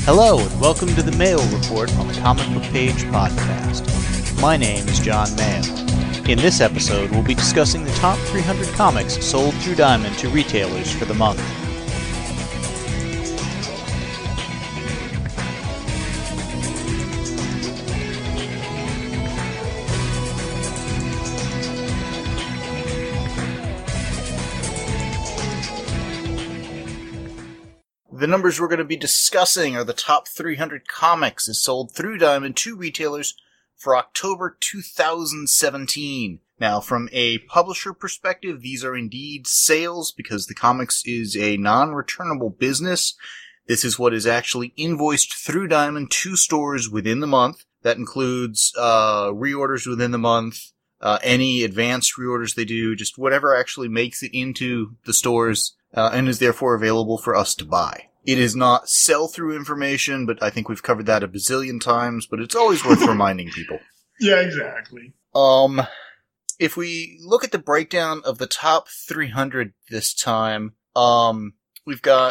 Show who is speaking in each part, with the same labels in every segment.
Speaker 1: Hello, and welcome to the Mayo Report on the Comic Book Page podcast. My name is John Mayo. In this episode, we'll be discussing the top 300 comics sold through Diamond to retailers for the month. The numbers we're going to be discussing are the top 300 comics as sold through Diamond to retailers for October 2017. Now, from a publisher perspective, these are indeed sales because the comics is a non-returnable business. This is what is actually invoiced through Diamond to stores within the month. That includes reorders within the month, any advanced reorders they do, just whatever actually makes it into the stores and is therefore available for us to buy. It is not sell-through information, but I think we've covered that a bazillion times, but it's always worth reminding people.
Speaker 2: Yeah, exactly.
Speaker 1: If we look at the breakdown of the top 300 this time, we've got,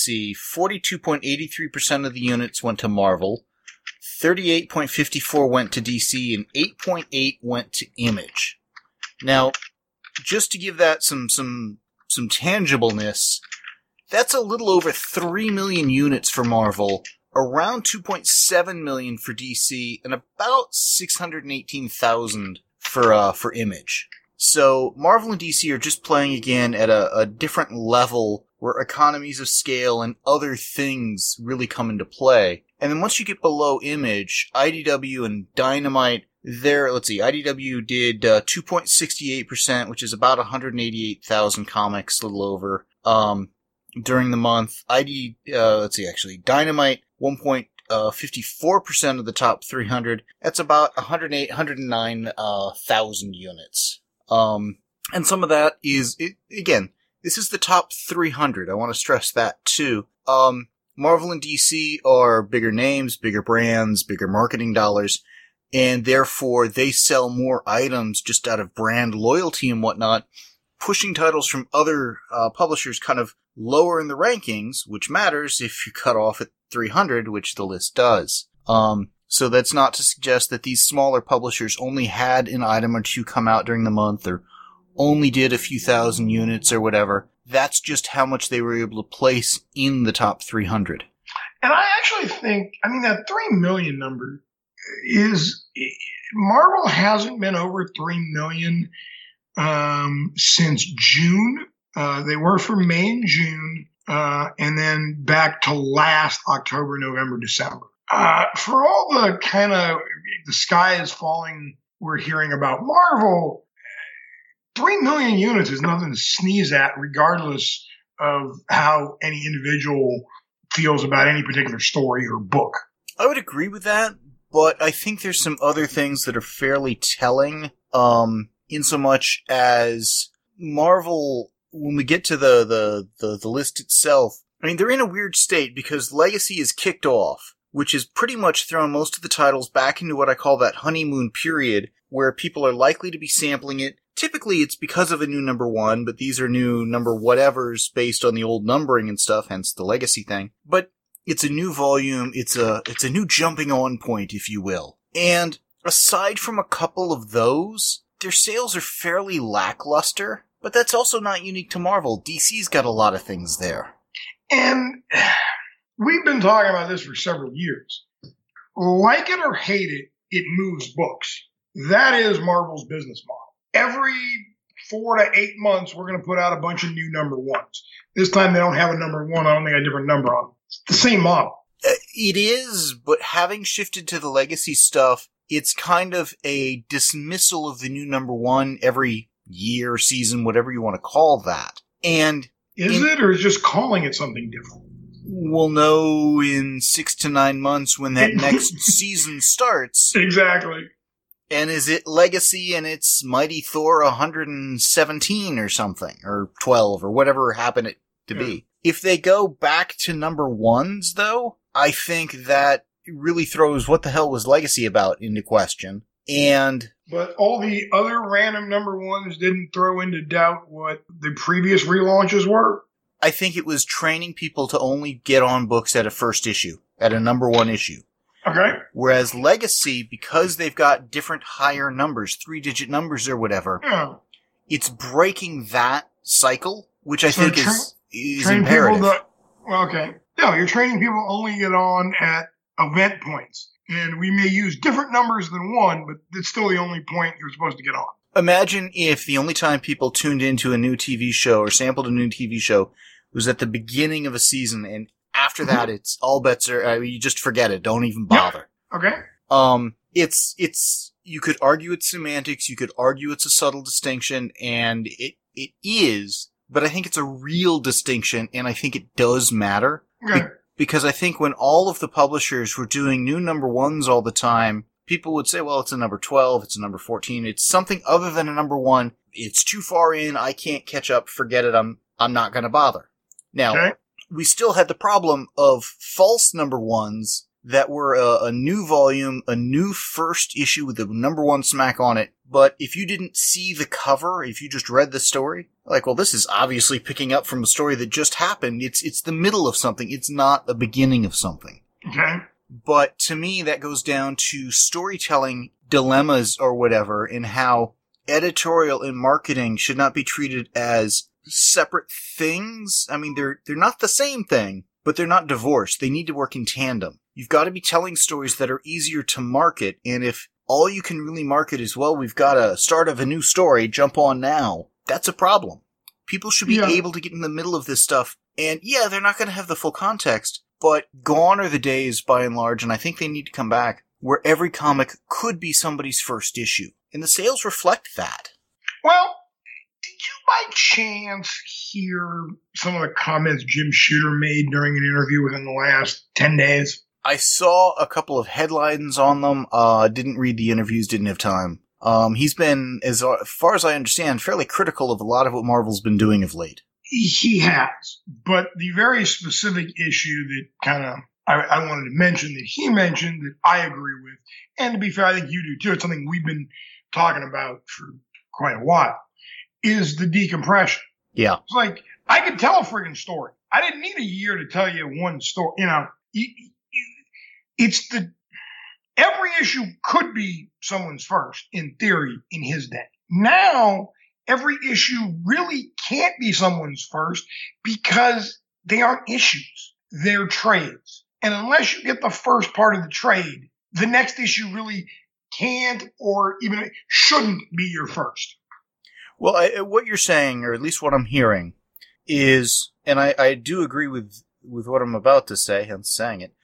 Speaker 1: 42.83% of the units went to Marvel, 38.54 went to DC, and 8.8 went to Image. Now, just to give that some tangibleness, that's a little over 3 million units for Marvel, around 2.7 million for DC, and about 618,000 for Image. So Marvel and DC are just playing again at a different level where economies of scale and other things really come into play. And then once you get below Image, IDW and Dynamite, IDW did 2.68%, which is about 188,000 comics, a little over, during the month. Dynamite, 1.54% of the top 300. That's about 109,000 units. And some of that is, again, this is the top 300. I want to stress that too. Marvel and DC are bigger names, bigger brands, bigger marketing dollars, and therefore they sell more items just out of brand loyalty and whatnot, pushing titles from other publishers kind of lower in the rankings, which matters if you cut off at 300, which the list does. So that's not to suggest that these smaller publishers only had an item or two come out during the month or only did a few thousand units or whatever. That's just how much they were able to place in the top 300.
Speaker 2: And I actually think, that 3 million number is, Marvel hasn't been over 3 million since June. They were for May and June, and then back to last October, November, December. For all the kind of the sky is falling we're hearing about Marvel, 3 million units is nothing to sneeze at, regardless of how any individual feels about any particular story or book.
Speaker 1: I would agree with that, but I think there's some other things that are fairly telling, in so much as Marvel, when we get to the list itself, they're in a weird state because Legacy is kicked off, which has pretty much thrown most of the titles back into what I call that honeymoon period, where people are likely to be sampling it. Typically it's because of a new number one, but these are new number whatevers based on the old numbering and stuff, hence the Legacy thing. But it's a new volume, it's a new jumping on point, if you will. And aside from a couple of those, their sales are fairly lackluster. But that's also not unique to Marvel. DC's got a lot of things there.
Speaker 2: And we've been talking about this for several years. Like it or hate it, it moves books. That is Marvel's business model. Every 4 to 8 months, we're going to put out a bunch of new number ones. This time they don't have a number one. I don't think a different number on it. It's the same model.
Speaker 1: It is, but having shifted to the Legacy stuff, it's kind of a dismissal of the new number one every year, season, whatever you want to call that. And
Speaker 2: is it, or is just calling it something different?
Speaker 1: We'll know in 6 to 9 months when that next season starts.
Speaker 2: Exactly.
Speaker 1: And is it Legacy and it's Mighty Thor 117 or something, or 12, or whatever happened it to be. If they go back to number ones, though, I think that really throws what the hell was Legacy about into question.
Speaker 2: But all the other random number ones didn't throw into doubt what the previous relaunches were?
Speaker 1: I think it was training people to only get on books at a first issue. at a number one issue.
Speaker 2: Okay.
Speaker 1: Whereas Legacy, because they've got different higher numbers, 3-digit numbers or whatever, it's breaking that cycle, which I think is imperative.
Speaker 2: No, you're training people only to get on at event points. And we may use different numbers than one, but it's still the only point you're supposed to get on.
Speaker 1: Imagine if the only time people tuned into a new TV show or sampled a new TV show was at the beginning of a season, and after that, it's all bets are, you just forget it. Don't even bother.
Speaker 2: Yep. Okay.
Speaker 1: It's, you could argue it's semantics, you could argue it's a subtle distinction, and it is, but I think it's a real distinction, and I think it does matter.
Speaker 2: Okay.
Speaker 1: Because I think when all of the publishers were doing new number ones all the time, people would say, well, it's a number 12, it's a number 14, it's something other than a number one, it's too far in, I can't catch up, forget it, I'm not gonna bother. Now, we still had the problem of false number ones that were a new volume, a new first issue with the number one smack on it, but if you didn't see the cover, if you just read the story, like, well, this is obviously picking up from a story that just happened, it's the middle of something, it's not the beginning of something.
Speaker 2: Okay.
Speaker 1: But to me, that goes down to storytelling dilemmas or whatever, and how editorial and marketing should not be treated as separate things. I mean, they're not the same thing, but they're not divorced. They need to work in tandem. You've got to be telling stories that are easier to market, and if all you can really market is, well, we've got a start of a new story, jump on now, that's a problem. People should be able to get in the middle of this stuff, and they're not going to have the full context, but gone are the days, by and large, and I think they need to come back, where every comic could be somebody's first issue. And the sales reflect that.
Speaker 2: Well, did you by chance hear some of the comments Jim Shooter made during an interview within the last 10 days?
Speaker 1: I saw a couple of headlines on them. Didn't read the interviews, didn't have time. He's been, as far as I understand, fairly critical of a lot of what Marvel's been doing of late.
Speaker 2: He has, but the very specific issue that kind of I wanted to mention that he mentioned that I agree with, and to be fair, I think you do too, it's something we've been talking about for quite a while, is the decompression. Yeah. It's like, I could tell a friggin' story. I didn't need a year to tell you one story. You know, every issue could be someone's first, in theory, in his day. Now, every issue really can't be someone's first because they aren't issues. They're trades. And unless you get the first part of the trade, the next issue really can't or even shouldn't be your first.
Speaker 1: Well, what you're saying, or at least what I'm hearing, is, and I do agree with what I'm about to say, hence saying it,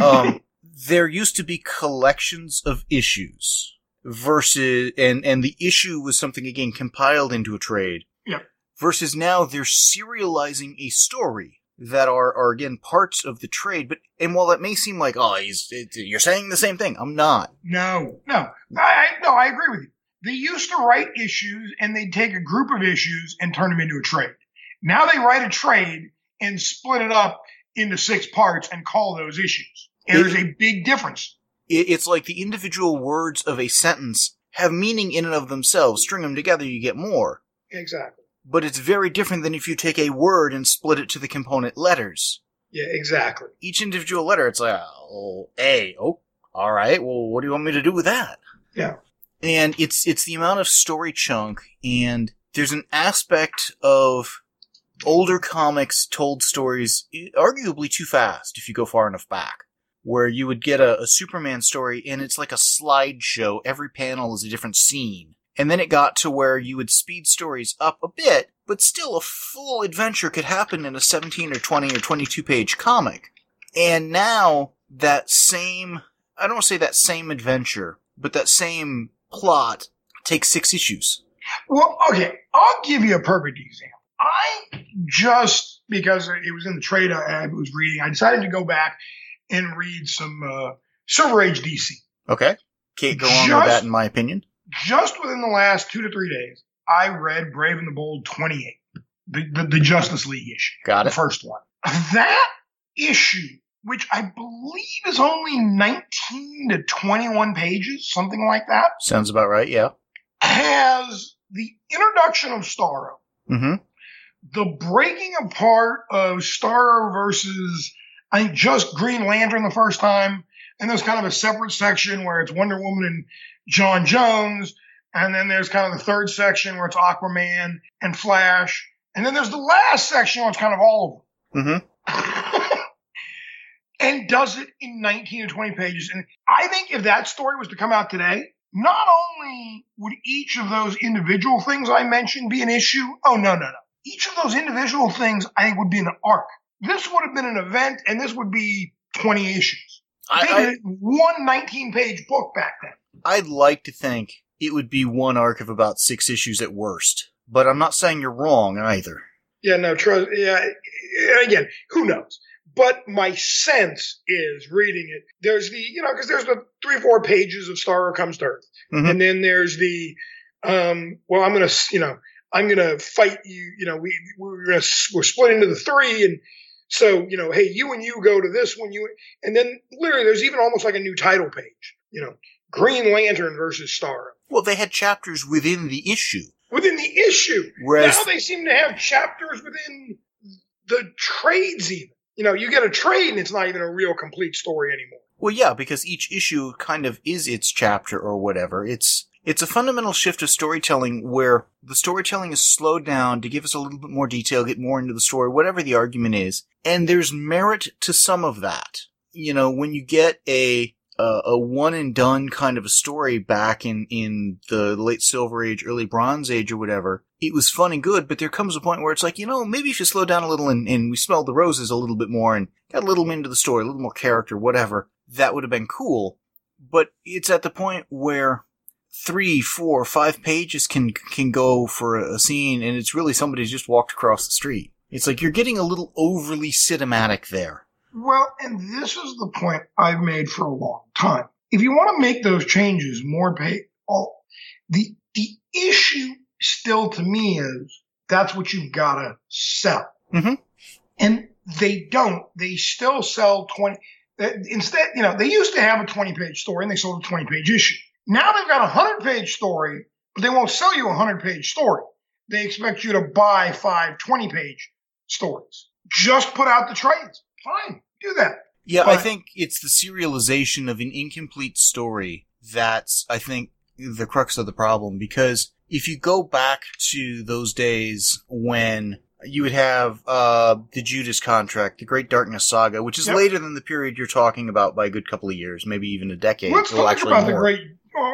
Speaker 1: there used to be collections of issues versus, and the issue was something, again, compiled into a trade.
Speaker 2: Yeah.
Speaker 1: Versus now they're serializing a story that are again, parts of the trade. And while that may seem like, you're saying the same thing, I'm not.
Speaker 2: No. I agree with you. They used to write issues, and they'd take a group of issues and turn them into a trade. Now they write a trade and split it up into 6 parts and call those issues. And there's a big difference.
Speaker 1: It's like the individual words of a sentence have meaning in and of themselves. String them together, you get more.
Speaker 2: Exactly.
Speaker 1: But it's very different than if you take a word and split it to the component letters.
Speaker 2: Yeah, exactly.
Speaker 1: Each individual letter, it's like, A. Oh, all right. Well, what do you want me to do with that?
Speaker 2: Yeah.
Speaker 1: And it's the amount of story chunk, and there's an aspect of older comics told stories arguably too fast if you go far enough back, where you would get a Superman story and it's like a slideshow. Every panel is a different scene. And then it got to where you would speed stories up a bit, but still a full adventure could happen in a 17 or 20 or 22 page comic. And now that same, I don't want to say that same adventure, but that same plot takes 6 issues.
Speaker 2: Well, okay, I'll give you a perfect example. I just, because it was in the trade I was reading, I decided to go back and read some Silver Age DC.
Speaker 1: Okay. Can't go on with that, in my opinion.
Speaker 2: Just within the last 2 to 3 days, I read Brave and the Bold 28, the Justice League issue.
Speaker 1: Got it.
Speaker 2: The first one. That issue, which I believe is only 19 to 21 pages, something like that.
Speaker 1: Sounds about right, yeah.
Speaker 2: Has the introduction of Starro.
Speaker 1: Mm-hmm.
Speaker 2: The breaking apart of Starro versus I think just Green Lantern the first time. And there's kind of a separate section where it's Wonder Woman and John Jones. And then there's kind of the third section where it's Aquaman and Flash. And then there's the last section where it's kind of all of them.
Speaker 1: Mm-hmm.
Speaker 2: And does it in 19 or 20 pages. And I think if that story was to come out today, not only would each of those individual things I mentioned be an issue. Oh, no. Each of those individual things I think would be an arc. This would have been an event, and this would be 20 issues. They did one 19-page book back then.
Speaker 1: I'd like to think it would be one arc of about 6 issues at worst. But I'm not saying you're wrong either.
Speaker 2: Yeah, no, trust. Yeah, again, who knows? But my sense is reading it. There's the, because there's the 3 or 4 pages of Starro Comes to Earth, and then there's the, I'm gonna fight you. We're split into the 3, and so hey, you and you go to this one, and then literally there's even almost like a new title page. Green Lantern versus Starro.
Speaker 1: Well, they had chapters within the issue.
Speaker 2: Within the issue.
Speaker 1: Whereas
Speaker 2: now they seem to have chapters within the trades even. You get a trade and it's not even a real complete story anymore.
Speaker 1: Well, yeah, because each issue kind of is its chapter or whatever. It's a fundamental shift of storytelling where the storytelling is slowed down to give us a little bit more detail, get more into the story, whatever the argument is. And there's merit to some of that. When you get a one and done kind of a story back in the late Silver Age, early Bronze Age or whatever, it was fun and good, but there comes a point where it's like, maybe if you slow down a little and we smelled the roses a little bit more and got a little into the story, a little more character, whatever, that would have been cool. But it's at the point where 3, 4, 5 pages can go for a scene and it's really somebody's just walked across the street. It's like you're getting a little overly cinematic there.
Speaker 2: Well, and this is the point I've made for a long time. If you want to make those changes more the issue still to me is that's what you've got to sell.
Speaker 1: Mm-hmm.
Speaker 2: And they don't. They still sell 20. Instead, they used to have a 20-page story and they sold a 20-page issue. Now they've got a 100-page story, but they won't sell you a 100-page story. They expect you to buy 5 20-page stories. Just put out the trades. Fine, do that.
Speaker 1: Yeah, but I think it's the serialization of an incomplete story that's, I think, the crux of the problem. Because if you go back to those days when you would have the Judas Contract, the Great Darkness Saga, which is later than the period you're talking about by a good couple of years, maybe even a decade.
Speaker 2: Let's talk about the Great...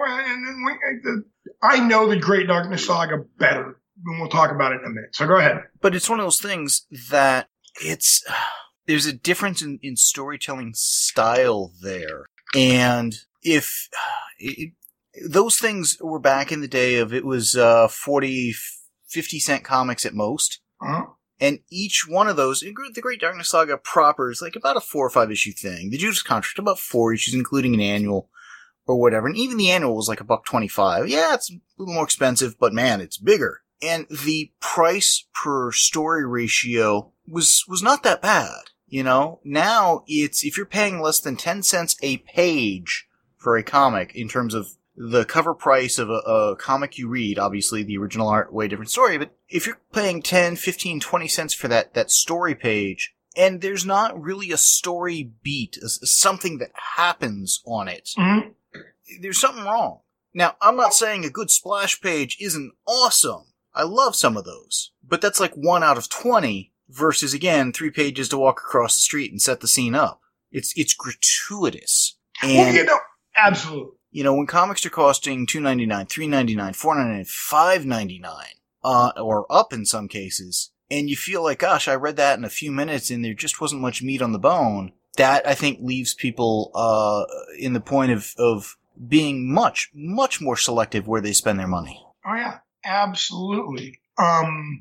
Speaker 2: I know the Great Darkness Saga better, and we'll talk about it in a minute. So go ahead.
Speaker 1: But it's one of those things that there's a difference in storytelling style there. And if those things were back in the day of it was 40, 50 cent comics at most.
Speaker 2: Uh-huh.
Speaker 1: And each one of those, the Great Darkness Saga proper is like about a 4 or 5 issue thing. The Judas Contract, about 4 issues, including an annual or whatever. And even the annual was like $1.25. Yeah, it's a little more expensive, but man, it's bigger. And the price per story ratio was not that bad. Now if you're paying less than 10 cents a page for a comic in terms of the cover price of a comic you read, obviously the original art, way different story, but if you're paying 10, 15, 20 cents for that story page, and there's not really a story beat, something that happens on it,
Speaker 2: mm-hmm.
Speaker 1: There's something wrong. Now, I'm not saying a good splash page isn't awesome. I love some of those. But that's like 1 out of 20 versus, again, 3 pages to walk across the street and set the scene up. It's gratuitous. And,
Speaker 2: well, absolutely.
Speaker 1: When comics are costing $2.99, $3.99, $4.99, $5.99, or up in some cases, and you feel like, gosh, I read that in a few minutes and there just wasn't much meat on the bone, that, I think, leaves people in the point of being much, much more selective where they spend their money.
Speaker 2: Oh, yeah, absolutely. I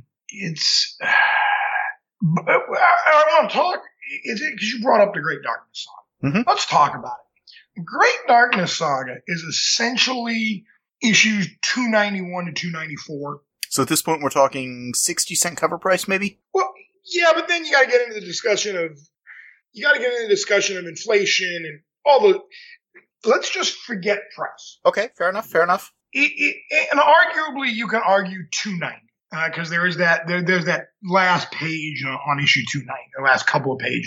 Speaker 2: want to talk, because you brought up the Great Darkness Saga.
Speaker 1: Mm-hmm.
Speaker 2: Let's talk about it. The Great Darkness Saga is essentially issues 291 to 294.
Speaker 1: So at this point, we're talking 60-cent cover price, maybe?
Speaker 2: Well, yeah, but then you got to get into the discussion of inflation and all the. Let's just forget price.
Speaker 1: Okay, fair enough.
Speaker 2: And arguably, you can argue 290 because there is there's that last page on issue 290, the last couple of pages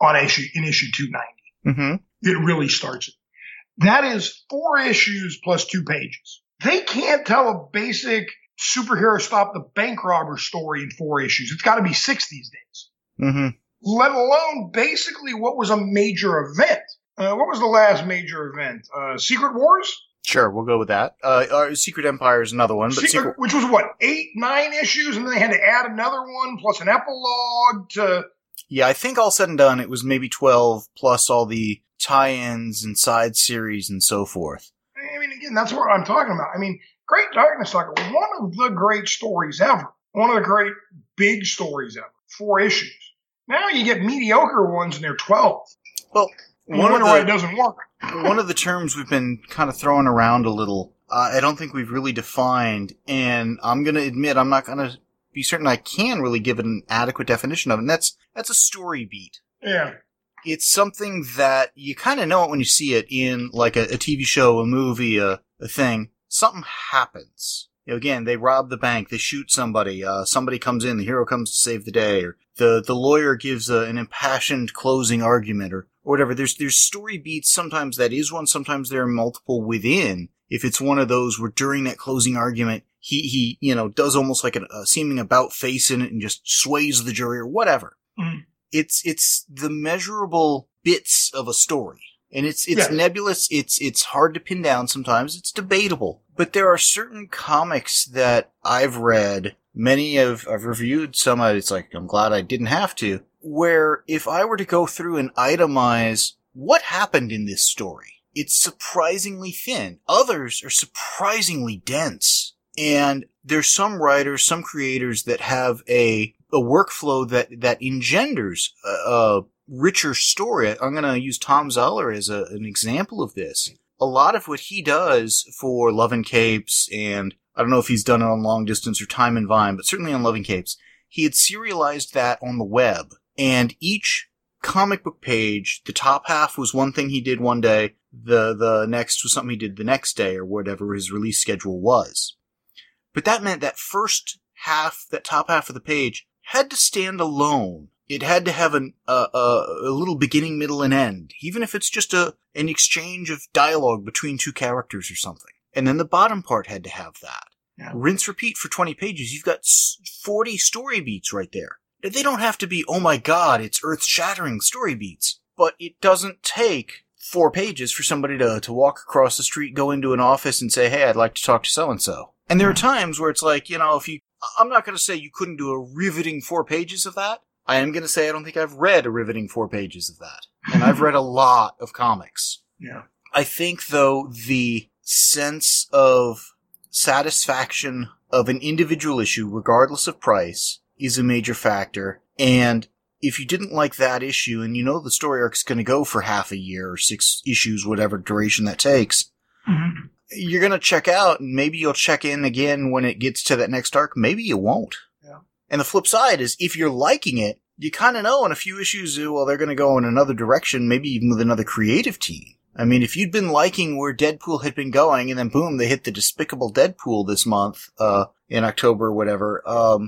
Speaker 2: in issue 290.
Speaker 1: Mm-hmm.
Speaker 2: It really starts it. That is 4 issues plus 2 pages. They can't tell a basic superhero stop the bank robber story in 4 issues. It's got to be 6 these days.
Speaker 1: Mm-hmm.
Speaker 2: Let alone basically what was a major event. What was the last major event? Secret Wars?
Speaker 1: Sure, we'll go with that. Secret Empire is another one, but
Speaker 2: which was what, 8, 9 issues, and then they had to add another one plus an epilogue to.
Speaker 1: Yeah, I think all said and done, it was maybe 12 plus all the tie-ins and side series and so forth.
Speaker 2: I mean, again, that's what I'm talking about. I mean, Great Darkness Stalker, one of the great stories ever, one of the great big stories ever. 4 issues. Now you get mediocre ones, and they're 12.
Speaker 1: Well,
Speaker 2: why it doesn't work.
Speaker 1: One of the terms we've been kind of throwing around a little, I don't think we've really defined, and I'm going to admit I'm not going to be certain I can really give it an adequate definition of it, and that's a story beat.
Speaker 2: Yeah.
Speaker 1: It's something that you kind of know it when you see it in like a TV show, a movie, a thing. Something happens. You know, again, they rob the bank, they shoot somebody, somebody comes in, the hero comes to save the day, or the lawyer gives an impassioned closing argument, or whatever. There's story beats. Sometimes that is one, sometimes there are multiple within. If it's one of those where during that closing argument, he does almost like a seeming about face in it and just sways the jury or whatever.
Speaker 2: Mm.
Speaker 1: It's the measurable bits of a story. And it's nebulous, it's hard to pin down sometimes, it's debatable. But there are certain comics that I've read, I've reviewed some, it's like, I'm glad I didn't have to, where if I were to go through and itemize what happened in this story, it's surprisingly thin. Others are surprisingly dense. And there's some writers, some creators that have a workflow that engenders a richer story. I'm going to use Tom Zoller as an example of this. A lot of what he does for Love and Capes, and I don't know if he's done it on Long Distance or Time and Vine, but certainly on Love and Capes, he had serialized that on the web. And each comic book page, the top half was one thing he did one day, the next was something he did the next day, or whatever his release schedule was. But that meant that first half, that top half of the page, had to stand alone. It had to have a little beginning, middle, and end, even if it's just an exchange of dialogue between 2 characters or something. And then the bottom part had to have that. Yeah. Rinse, repeat for 20 pages. You've got 40 story beats right there. They don't have to be, oh my god, it's earth-shattering story beats. But it doesn't take 4 pages for somebody to walk across the street, go into an office, and say, hey, I'd like to talk to so-and-so. And there are times where it's like, I'm not going to say you couldn't do a riveting 4 pages of that. I am going to say I don't think I've read a riveting 4 pages of that. And I've read a lot of comics.
Speaker 2: Yeah.
Speaker 1: I think, though, the sense of satisfaction of an individual issue, regardless of price, is a major factor. And if you didn't like that issue, and you know the story arc's going to go for half a year or 6 issues, whatever duration that takes,
Speaker 2: mm-hmm.
Speaker 1: You're going to check out, and maybe you'll check in again when it gets to that next arc. Maybe you won't.
Speaker 2: Yeah.
Speaker 1: And the flip side is, if you're liking it, you kind of know in a few issues, well, they're going to go in another direction, maybe even with another creative team. I mean, if you'd been liking where Deadpool had been going, and then boom, they hit the Despicable Deadpool this month, in October or whatever,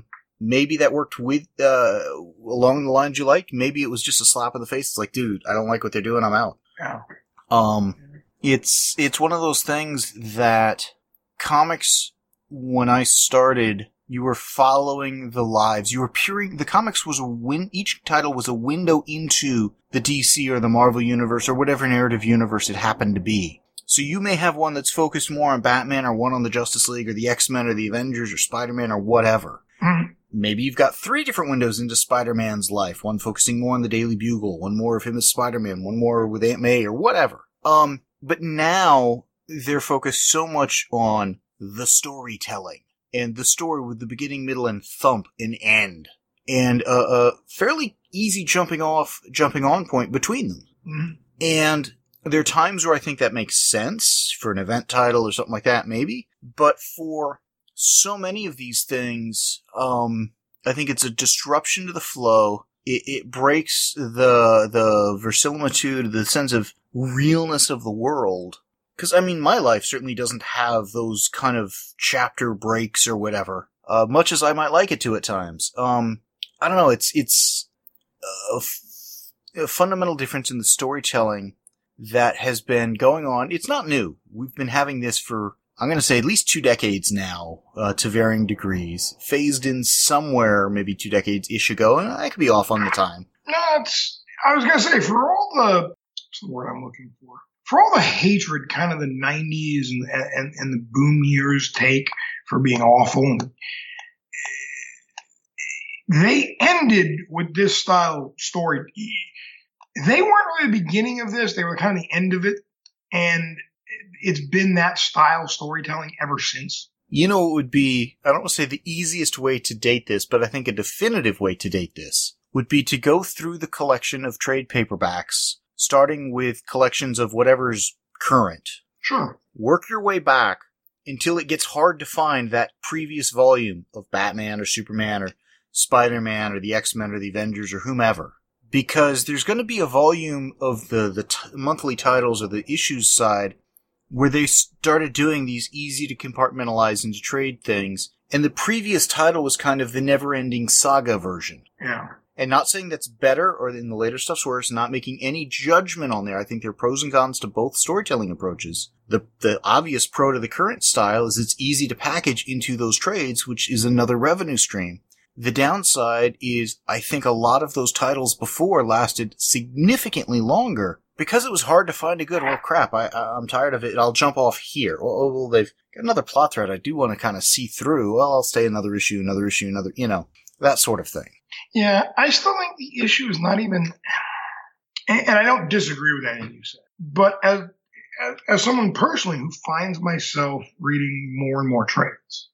Speaker 1: maybe that worked with, along the lines you liked. Maybe it was just a slap in the face. It's like, dude, I don't like what they're doing, I'm out.
Speaker 2: Yeah.
Speaker 1: It's one of those things that comics, when I started, you were following the lives. You were peering, the comics was each title was a window into the DC or the Marvel universe or whatever narrative universe it happened to be. So you may have one that's focused more on Batman, or one on the Justice League or the X-Men or the Avengers or Spider-Man or whatever.
Speaker 2: Mm-hmm.
Speaker 1: Maybe you've got 3 different windows into Spider-Man's life. One focusing more on the Daily Bugle, one more of him as Spider-Man, one more with Aunt May or whatever. But now they're focused so much on the storytelling, and the story with the beginning, middle, and thump and end, and a fairly easy jumping on point between them.
Speaker 2: Mm-hmm.
Speaker 1: And there are times where I think that makes sense for an event title or something like that, maybe. But for so many of these things, I think it's a disruption to the flow. It breaks the verisimilitude, the sense of realness of the world. Because, I mean, my life certainly doesn't have those kind of chapter breaks or whatever, much as I might like it to at times. I don't know, it's a fundamental difference in the storytelling that has been going on. It's not new. We've been having this for, I'm going to say, at least 2 decades now, to varying degrees. Phased in somewhere maybe 2 decades-ish ago, and I could be off on the time.
Speaker 2: No, I was going to say, for all what's the word I'm looking for? For all the hatred kind of the 90s and the boom years take for being awful, they ended with this style story. They weren't really the beginning of this. They were kind of the end of it. And it's been that style storytelling ever since.
Speaker 1: You know, it would be, I don't want to say the easiest way to date this, but I think a definitive way to date this would be to go through the collection of trade paperbacks, starting with collections of whatever's current.
Speaker 2: Sure.
Speaker 1: Work your way back until it gets hard to find that previous volume of Batman or Superman or Spider-Man or the X-Men or the Avengers or whomever. Because there's going to be a volume of the monthly titles or the issues side where they started doing these easy to compartmentalize into trade things. And the previous title was kind of the never-ending saga version.
Speaker 2: Yeah.
Speaker 1: And not saying that's better or in the later stuff's worse, not making any judgment on there. I think there are pros and cons to both storytelling approaches. The obvious pro to the current style is it's easy to package into those trades, which is another revenue stream. The downside is I think a lot of those titles before lasted significantly longer because it was hard to find a good, well, crap, I'm tired of it. I'll jump off here. Well, they've got another plot thread I do want to kind of see through. Well, I'll stay another issue, that sort of thing.
Speaker 2: Yeah, I still think the issue is not even, and I don't disagree with anything you said, but as someone personally who finds myself reading more and more trades,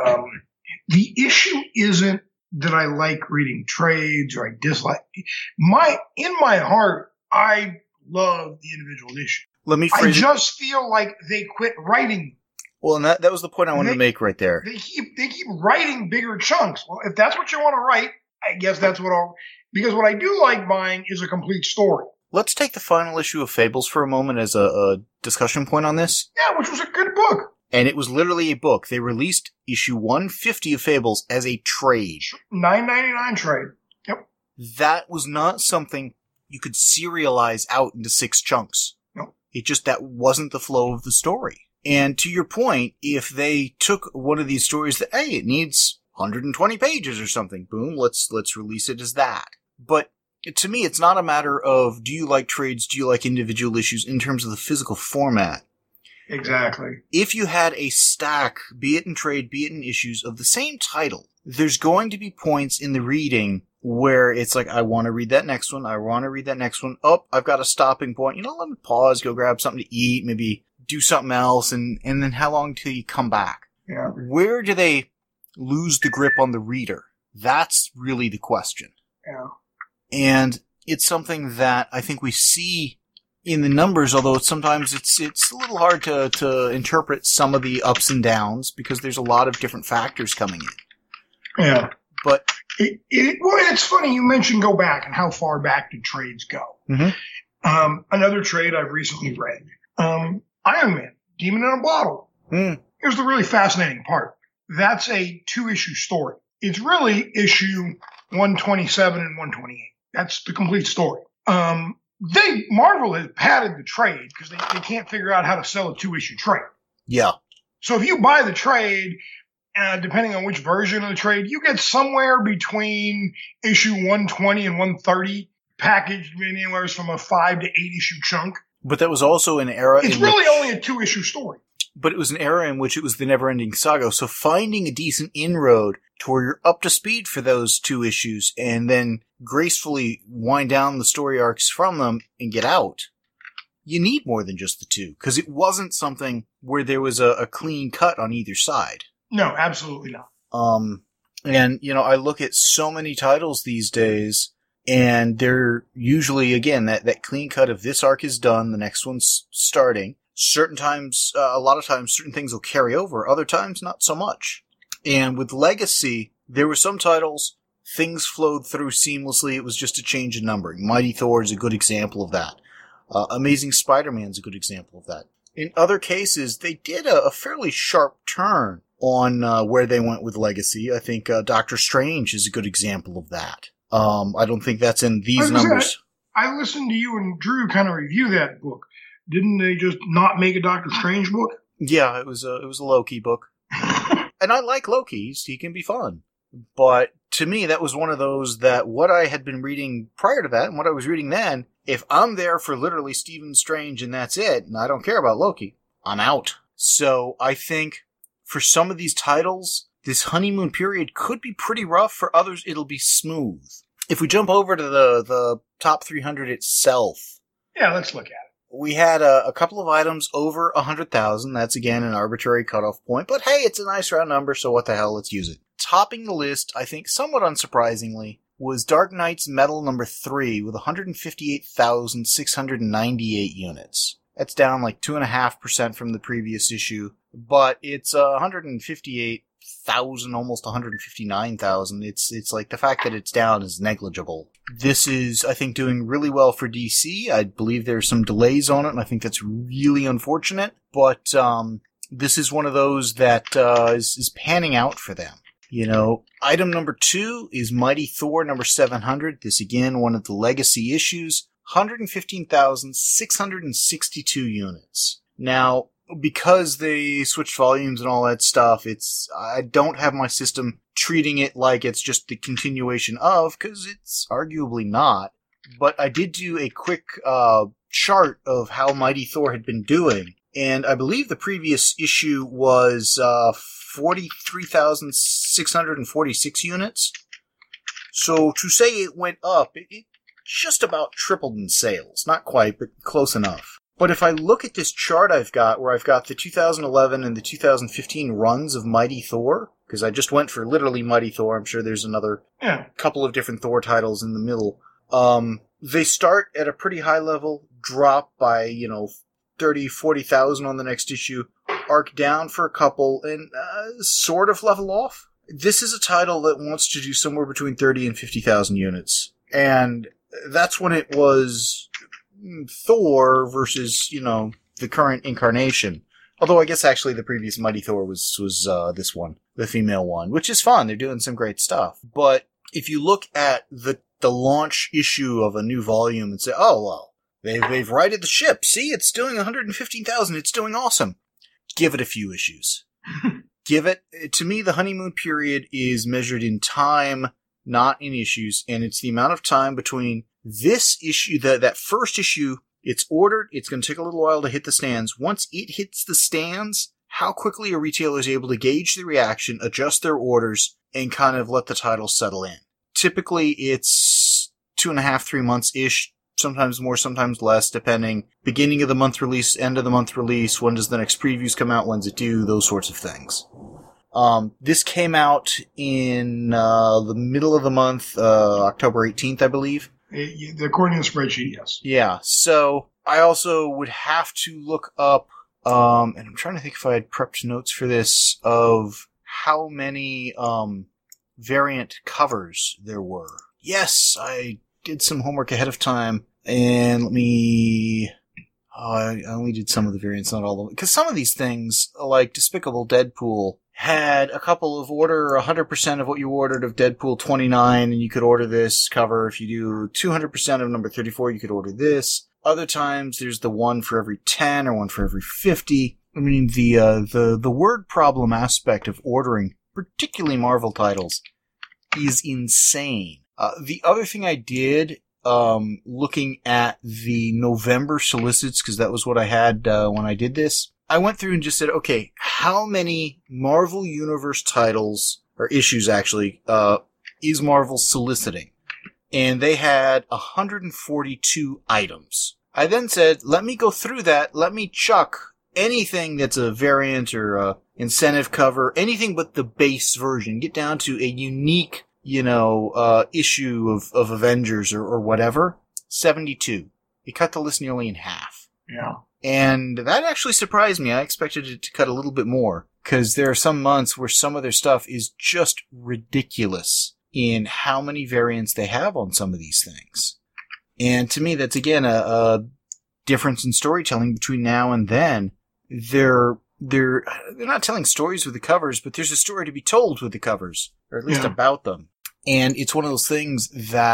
Speaker 2: the issue isn't that I like reading trades or I dislike. In my heart, I love the individual issue.
Speaker 1: Let me
Speaker 2: I just feel like they quit writing.
Speaker 1: Well, and that was the point I wanted to make right there.
Speaker 2: They keep writing bigger chunks. Well, if that's what you want to write, I guess that's because what I do like buying is a complete story.
Speaker 1: Let's take the final issue of Fables for a moment as a discussion point on this.
Speaker 2: Yeah, which was a good book.
Speaker 1: And it was literally a book. They released issue 150 of Fables as a trade.
Speaker 2: $9.99 trade. Yep.
Speaker 1: That was not something you could serialize out into 6 chunks.
Speaker 2: No.
Speaker 1: That wasn't the flow of the story. And to your point, if they took one of these stories that, hey, it needs 120 pages or something, boom, let's release it as that. But to me, it's not a matter of, do you like trades, do you like individual issues in terms of the physical format?
Speaker 2: Exactly.
Speaker 1: If you had a stack, be it in trade, be it in issues, of the same title, there's going to be points in the reading where it's like, I want to read that next one, I want to read that next one. Oh, I've got a stopping point. Let me pause, go grab something to eat, maybe do something else, and then how long till you come back?
Speaker 2: Yeah.
Speaker 1: Where do they lose the grip on the reader? That's really the question.
Speaker 2: Yeah.
Speaker 1: And it's something that I think we see in the numbers, although sometimes it's a little hard to interpret some of the ups and downs because there's a lot of different factors coming in.
Speaker 2: Yeah.
Speaker 1: But
Speaker 2: it's funny you mentioned go back and how far back do trades go.
Speaker 1: Mm-hmm.
Speaker 2: Another trade I've recently read, Iron Man, Demon in a Bottle. Here's the really fascinating part. That's a 2-issue story. It's really issue 127 and 128. That's the complete story. Marvel has padded the trade because they can't figure out how to sell a 2-issue trade.
Speaker 1: Yeah. So
Speaker 2: if you buy the trade, depending on which version of the trade, you get somewhere between issue 120 and 130 packaged anywhere from a 5 to 8 issue chunk.
Speaker 1: But that was also an era.
Speaker 2: It's really only a 2-issue story.
Speaker 1: But it was an era in which it was the never-ending saga. So finding a decent inroad to where you're up to speed for those 2 issues and then gracefully wind down the story arcs from them and get out, you need more than just the 2. Because it wasn't something where there was a clean cut on either side.
Speaker 2: No, absolutely not.
Speaker 1: And, I look at so many titles these days, and they're usually, again, that clean cut of this arc is done, the next one's starting. A lot of times, certain things will carry over. Other times, not so much. And with Legacy, there were some titles, things flowed through seamlessly. It was just a change in numbering. Mighty Thor is a good example of that. Amazing Spider-Man is a good example of that. In other cases, they did a fairly sharp turn on where they went with Legacy. I think Doctor Strange is a good example of that. I don't think that's in these numbers.
Speaker 2: I listened to you and Drew kind of review that book. Didn't they just not make a Doctor Strange book?
Speaker 1: Yeah, it was a Loki book. And I like Loki. He can be fun. But to me, that was one of those that what I had been reading prior to that and what I was reading then, if I'm there for literally Stephen Strange and that's it, and I don't care about Loki, I'm out. So I think for some of these titles, this honeymoon period could be pretty rough. For others, it'll be smooth. If we jump over to the top 300 itself.
Speaker 2: Yeah, let's look at it.
Speaker 1: We had a couple of items over 100,000. That's, again, an arbitrary cutoff point. But, hey, it's a nice round number, so what the hell, let's use it. Topping the list, I think somewhat unsurprisingly, was Dark Knight's Metal number 3 with 158,698 units. That's down like 2.5% from the previous issue. But it's 158,000, almost 159,000. It's like the fact that it's down is negligible. This is, I think, doing really well for DC. I believe there's some delays on it, and I think that's really unfortunate. But this is one of those that is panning out for them. You know, item number 2 is Mighty Thor number 700. This, again, one of the legacy issues. 115,662 units. Now, because they switched volumes and all that stuff, I don't have my system treating it like it's just the continuation of, because it's arguably not. But I did do a quick chart of how Mighty Thor had been doing, and I believe the previous issue was 43,646 units. So to say it went up, it just about tripled in sales. Not quite, but close enough. But if I look at this chart I've got, where I've got the 2011 and the 2015 runs of Mighty Thor, because I just went for literally Mighty Thor, I'm sure there's another couple of different Thor titles in the middle. They start at a pretty high level, drop by, 30, 40,000 on the next issue, arc down for a couple, and sort of level off. This is a title that wants to do somewhere between 30 and 50,000 units. And that's when it was Thor versus, the current incarnation. Although I guess actually the previous Mighty Thor was this one, the female one, which is fun. They're doing some great stuff. But if you look at the launch issue of a new volume and say, oh, well, they've righted the ship. See, it's doing 115,000. It's doing awesome. Give it a few issues. To me, the honeymoon period is measured in time, not in issues, and it's the amount of time between this issue, that first issue, it's ordered, it's going to take a little while to hit the stands. Once it hits the stands, how quickly a retailer is able to gauge the reaction, adjust their orders, and kind of let the title settle in. Typically, it's 2.5, 3 months-ish, sometimes more, sometimes less, depending. Beginning of the month release, end of the month release, when does the next previews come out, when's it due, those sorts of things. This came out in the middle of the month, October 18th, I believe.
Speaker 2: According to the spreadsheet, yes.
Speaker 1: Yeah, so I also would have to look up, and I'm trying to think if I had prepped notes for this, of how many variant covers there were. Yes, I did some homework ahead of time, and I only did some of the variants, not all of them. Because some of these things, like Despicable Deadpool, had a couple of order 100% of what you ordered of Deadpool 29, and you could order this cover. If you do 200% of number 34, you could order this. Other times, there's the one for every 10 or one for every 50. I mean, the word problem aspect of ordering, particularly Marvel titles, is insane. The other thing I did, looking at the November solicits, because that was what I had when I did this, I went through and just said, okay, how many Marvel Universe titles, or issues actually, is Marvel soliciting? And they had 142 items. I then said, let me go through that, let me chuck anything that's a variant or a incentive cover, anything but the base version, get down to a unique, issue of Avengers or whatever. 72. He cut the list nearly in half.
Speaker 2: Yeah.
Speaker 1: And that actually surprised me. I expected it to cut a little bit more, because there are some months where some of their stuff is just ridiculous in how many variants they have on some of these things. And to me, that's again a difference in storytelling between now and then. They're not telling stories with the covers, but there's a story to be told with the covers, or at least about them. And it's one of those things that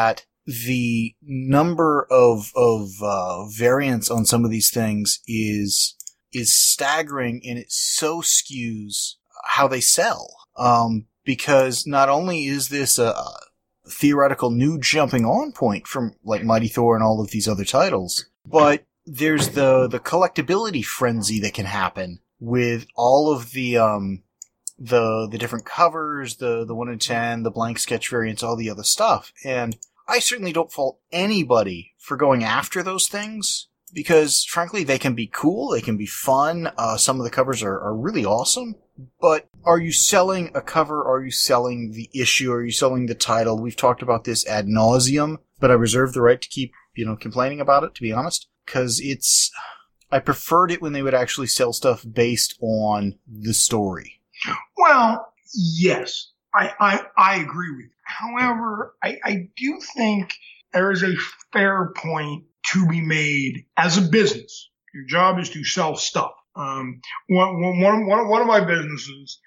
Speaker 1: the number of variants on some of these things is staggering, and it so skews how they sell. Because not only is this a theoretical new jumping on point from like Mighty Thor and all of these other titles, but there's the collectability frenzy that can happen with all of the different covers, the 1 in 10, the blank sketch variants, all the other stuff. And I certainly don't fault anybody for going after those things, because frankly, they can be cool, they can be fun. Some of the covers are really awesome. But are you selling a cover? Are you selling the issue? Are you selling the title? We've talked about this ad nauseum, but I reserve the right to keep, complaining about it, to be honest. Because I preferred it when they would actually sell stuff based on the story.
Speaker 2: Well, yes, I agree with you. However, I do think there is a fair point to be made as a business. Your job is to sell stuff. One of my businesses,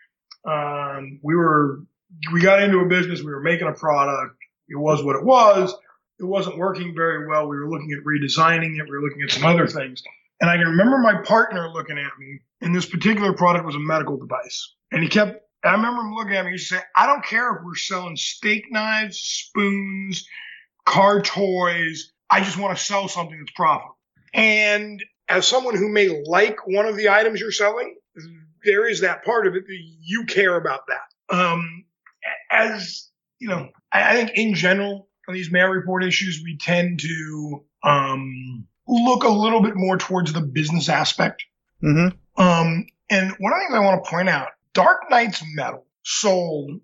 Speaker 2: we got into a business, we were making a product. It was what it was. It wasn't working very well. We were looking at redesigning it. We were looking at some other things. And I can remember my partner looking at me, and this particular product was a medical device. And I remember him looking at me, he used to say, I don't care if we're selling steak knives, spoons, car toys. I just want to sell something that's profitable. And as someone who may like one of the items you're selling, there is that part of it that you care about that. As you know, I think in general on these Mail Report issues, we tend to look a little bit more towards the business aspect.
Speaker 1: Mm-hmm.
Speaker 2: And one of the things I want to point out, Dark Knight's metal sold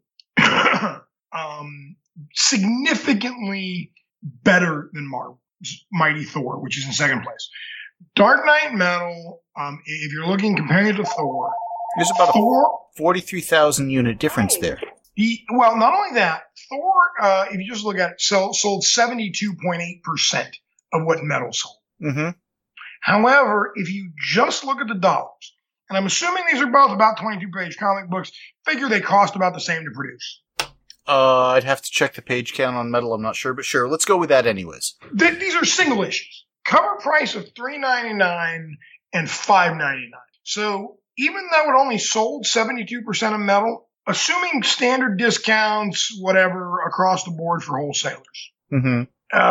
Speaker 2: significantly better than Marvel's Mighty Thor, which is in second place. Dark Knight metal, if you're comparing it to Thor,
Speaker 1: there's about a 43,000 unit difference there.
Speaker 2: Well, not only that, Thor, if you just look at it, sold 72.8% of what metal sold.
Speaker 1: Mm-hmm.
Speaker 2: However, if you just look at the dollars, and I'm assuming these are both about 22-page comic books, figure they cost about the same to produce.
Speaker 1: I'd have to check the page count on metal, I'm not sure, but sure, let's go with that anyways.
Speaker 2: These are single issues. Cover price of $3.99 and $5.99. So even though it only sold 72% of metal, assuming standard discounts, whatever, across the board for wholesalers,
Speaker 1: mm-hmm.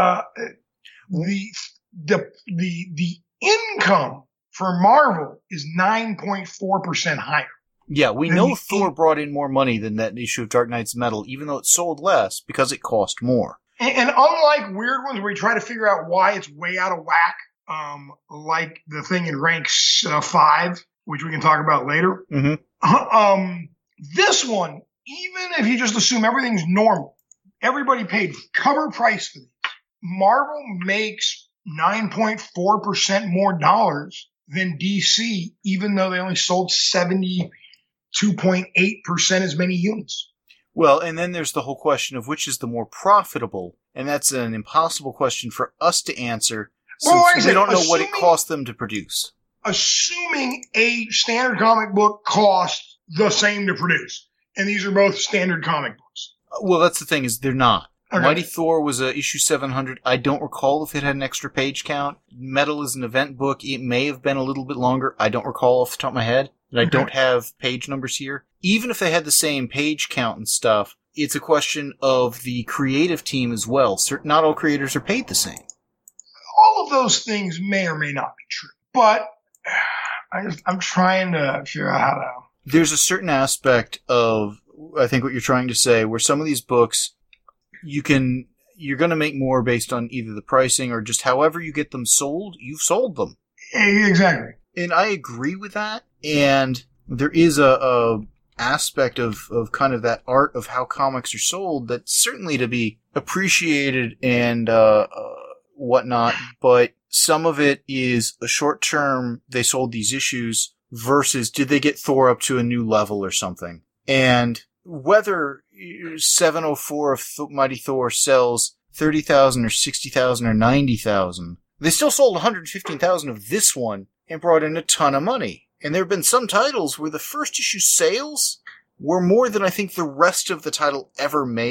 Speaker 2: The income for Marvel is 9.4% higher.
Speaker 1: Yeah, we know Thor brought in more money than that issue of Dark Knight's Metal, even though it sold less because it cost more.
Speaker 2: And unlike weird ones where you try to figure out why it's way out of whack, like the thing in rank 5, which we can talk about later,
Speaker 1: mm-hmm.
Speaker 2: This one, even if you just assume everything's normal, everybody paid cover price for these. Marvel makes 9.4% more dollars than DC, even though they only sold 72.8% as many units.
Speaker 1: Well, and then there's the whole question of which is the more profitable, and that's an impossible question for us to answer since we don't know what it cost them to produce.
Speaker 2: Assuming a standard comic book costs the same to produce, and these are both standard comic books.
Speaker 1: Well, that's the thing, is they're not.
Speaker 2: Okay.
Speaker 1: Mighty Thor was issue 700. I don't recall if it had an extra page count. Metal is an event book. It may have been a little bit longer. I don't recall off the top of my head. And I don't have page numbers here. Even if they had the same page count and stuff, it's a question of the creative team as well. Not all creators are paid the same.
Speaker 2: All of those things may or may not be true. But I'm trying to figure out how to...
Speaker 1: There's a certain aspect of, I think what you're trying to say, where some of these books... you're going to make more based on either the pricing or just however you get them sold, you've sold them.
Speaker 2: Exactly.
Speaker 1: And I agree with that. And there is a aspect of kind of that art of how comics are sold that's certainly to be appreciated and whatnot. But some of it is a short term, they sold these issues versus did they get Thor up to a new level or something. And whether 704 of Mighty Thor sells 30,000 or 60,000 or 90,000, they still sold 115,000 of this one and brought in a ton of money. And there have been some titles where the first issue sales were more than I think the rest of the title ever made.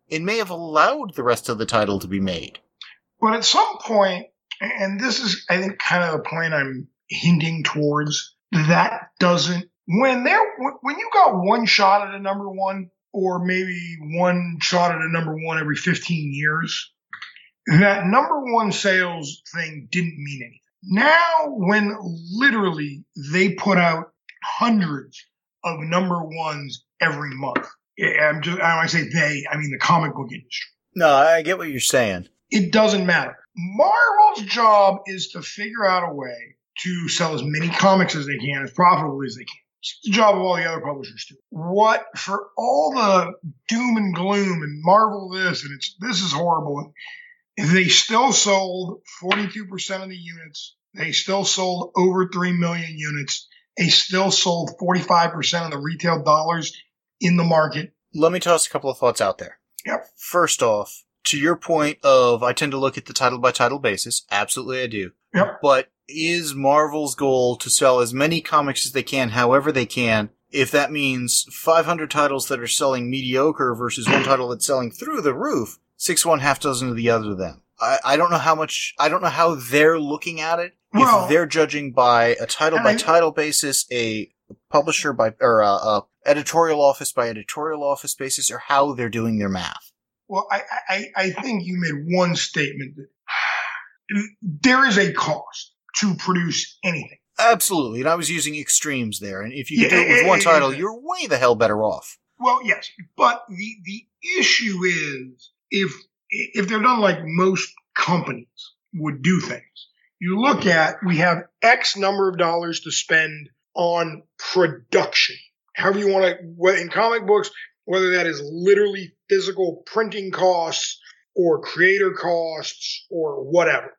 Speaker 1: it may have allowed the rest of the title to be made.
Speaker 2: But at some point, and this is, I think, kind of the point I'm hinting towards, that doesn't, when you got one shot at a number one, or maybe one shot at a number one every 15 years, that number one sales thing didn't mean anything. Now, when literally they put out hundreds of number ones every month, when I say they, I mean the comic book industry.
Speaker 1: No, I get what you're saying.
Speaker 2: It doesn't matter. Marvel's job is to figure out a way to sell as many comics as they can, as profitably as they can. It's the job of all the other publishers too. What, for all the doom and gloom and Marvel this, and this is horrible, they still sold 42% of the units. They still sold over 3 million units. They still sold 45% of the retail dollars in the market.
Speaker 1: Let me toss a couple of thoughts out there.
Speaker 2: Yep.
Speaker 1: First off, to your point of I tend to look at the title-by-title basis. Absolutely I do.
Speaker 2: Yep.
Speaker 1: But is Marvel's goal to sell as many comics as they can, however they can, if that means 500 titles that are selling mediocre versus one title that's selling through the roof, 6 one, half dozen of the other of them? I don't know how they're looking at it.
Speaker 2: Well,
Speaker 1: if they're judging by a title-by-title basis, a publisher or a editorial office by editorial office basis, or how they're doing their math.
Speaker 2: Well, I think you made one statement that there is a cost to produce anything.
Speaker 1: Absolutely. And I was using extremes there. And if you could do it with one title, you're way the hell better off.
Speaker 2: Well, yes. But the issue is if they're done like most companies would do things, you look at, we have X number of dollars to spend on production. However you want to, in comic books, whether that is literally physical printing costs or creator costs or whatever.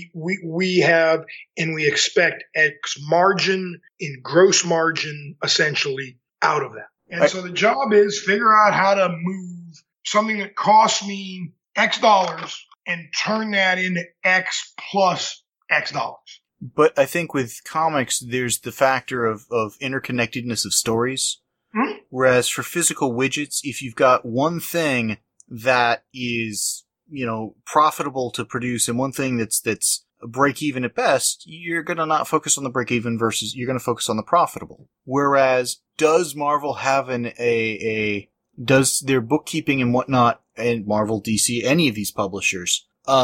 Speaker 2: We have and we expect X margin in gross margin essentially out of that. And so the job is figure out how to move something that costs me X dollars and turn that into X plus X dollars.
Speaker 1: But I think with comics, there's the factor of interconnectedness of stories.
Speaker 2: Mm-hmm.
Speaker 1: Whereas for physical widgets, if you've got one thing that is, profitable to produce and one thing that's break even at best, you're going to not focus on the break even versus you're going to focus on the profitable. Whereas does Marvel have does their bookkeeping and whatnot, and Marvel, DC, any of these publishers,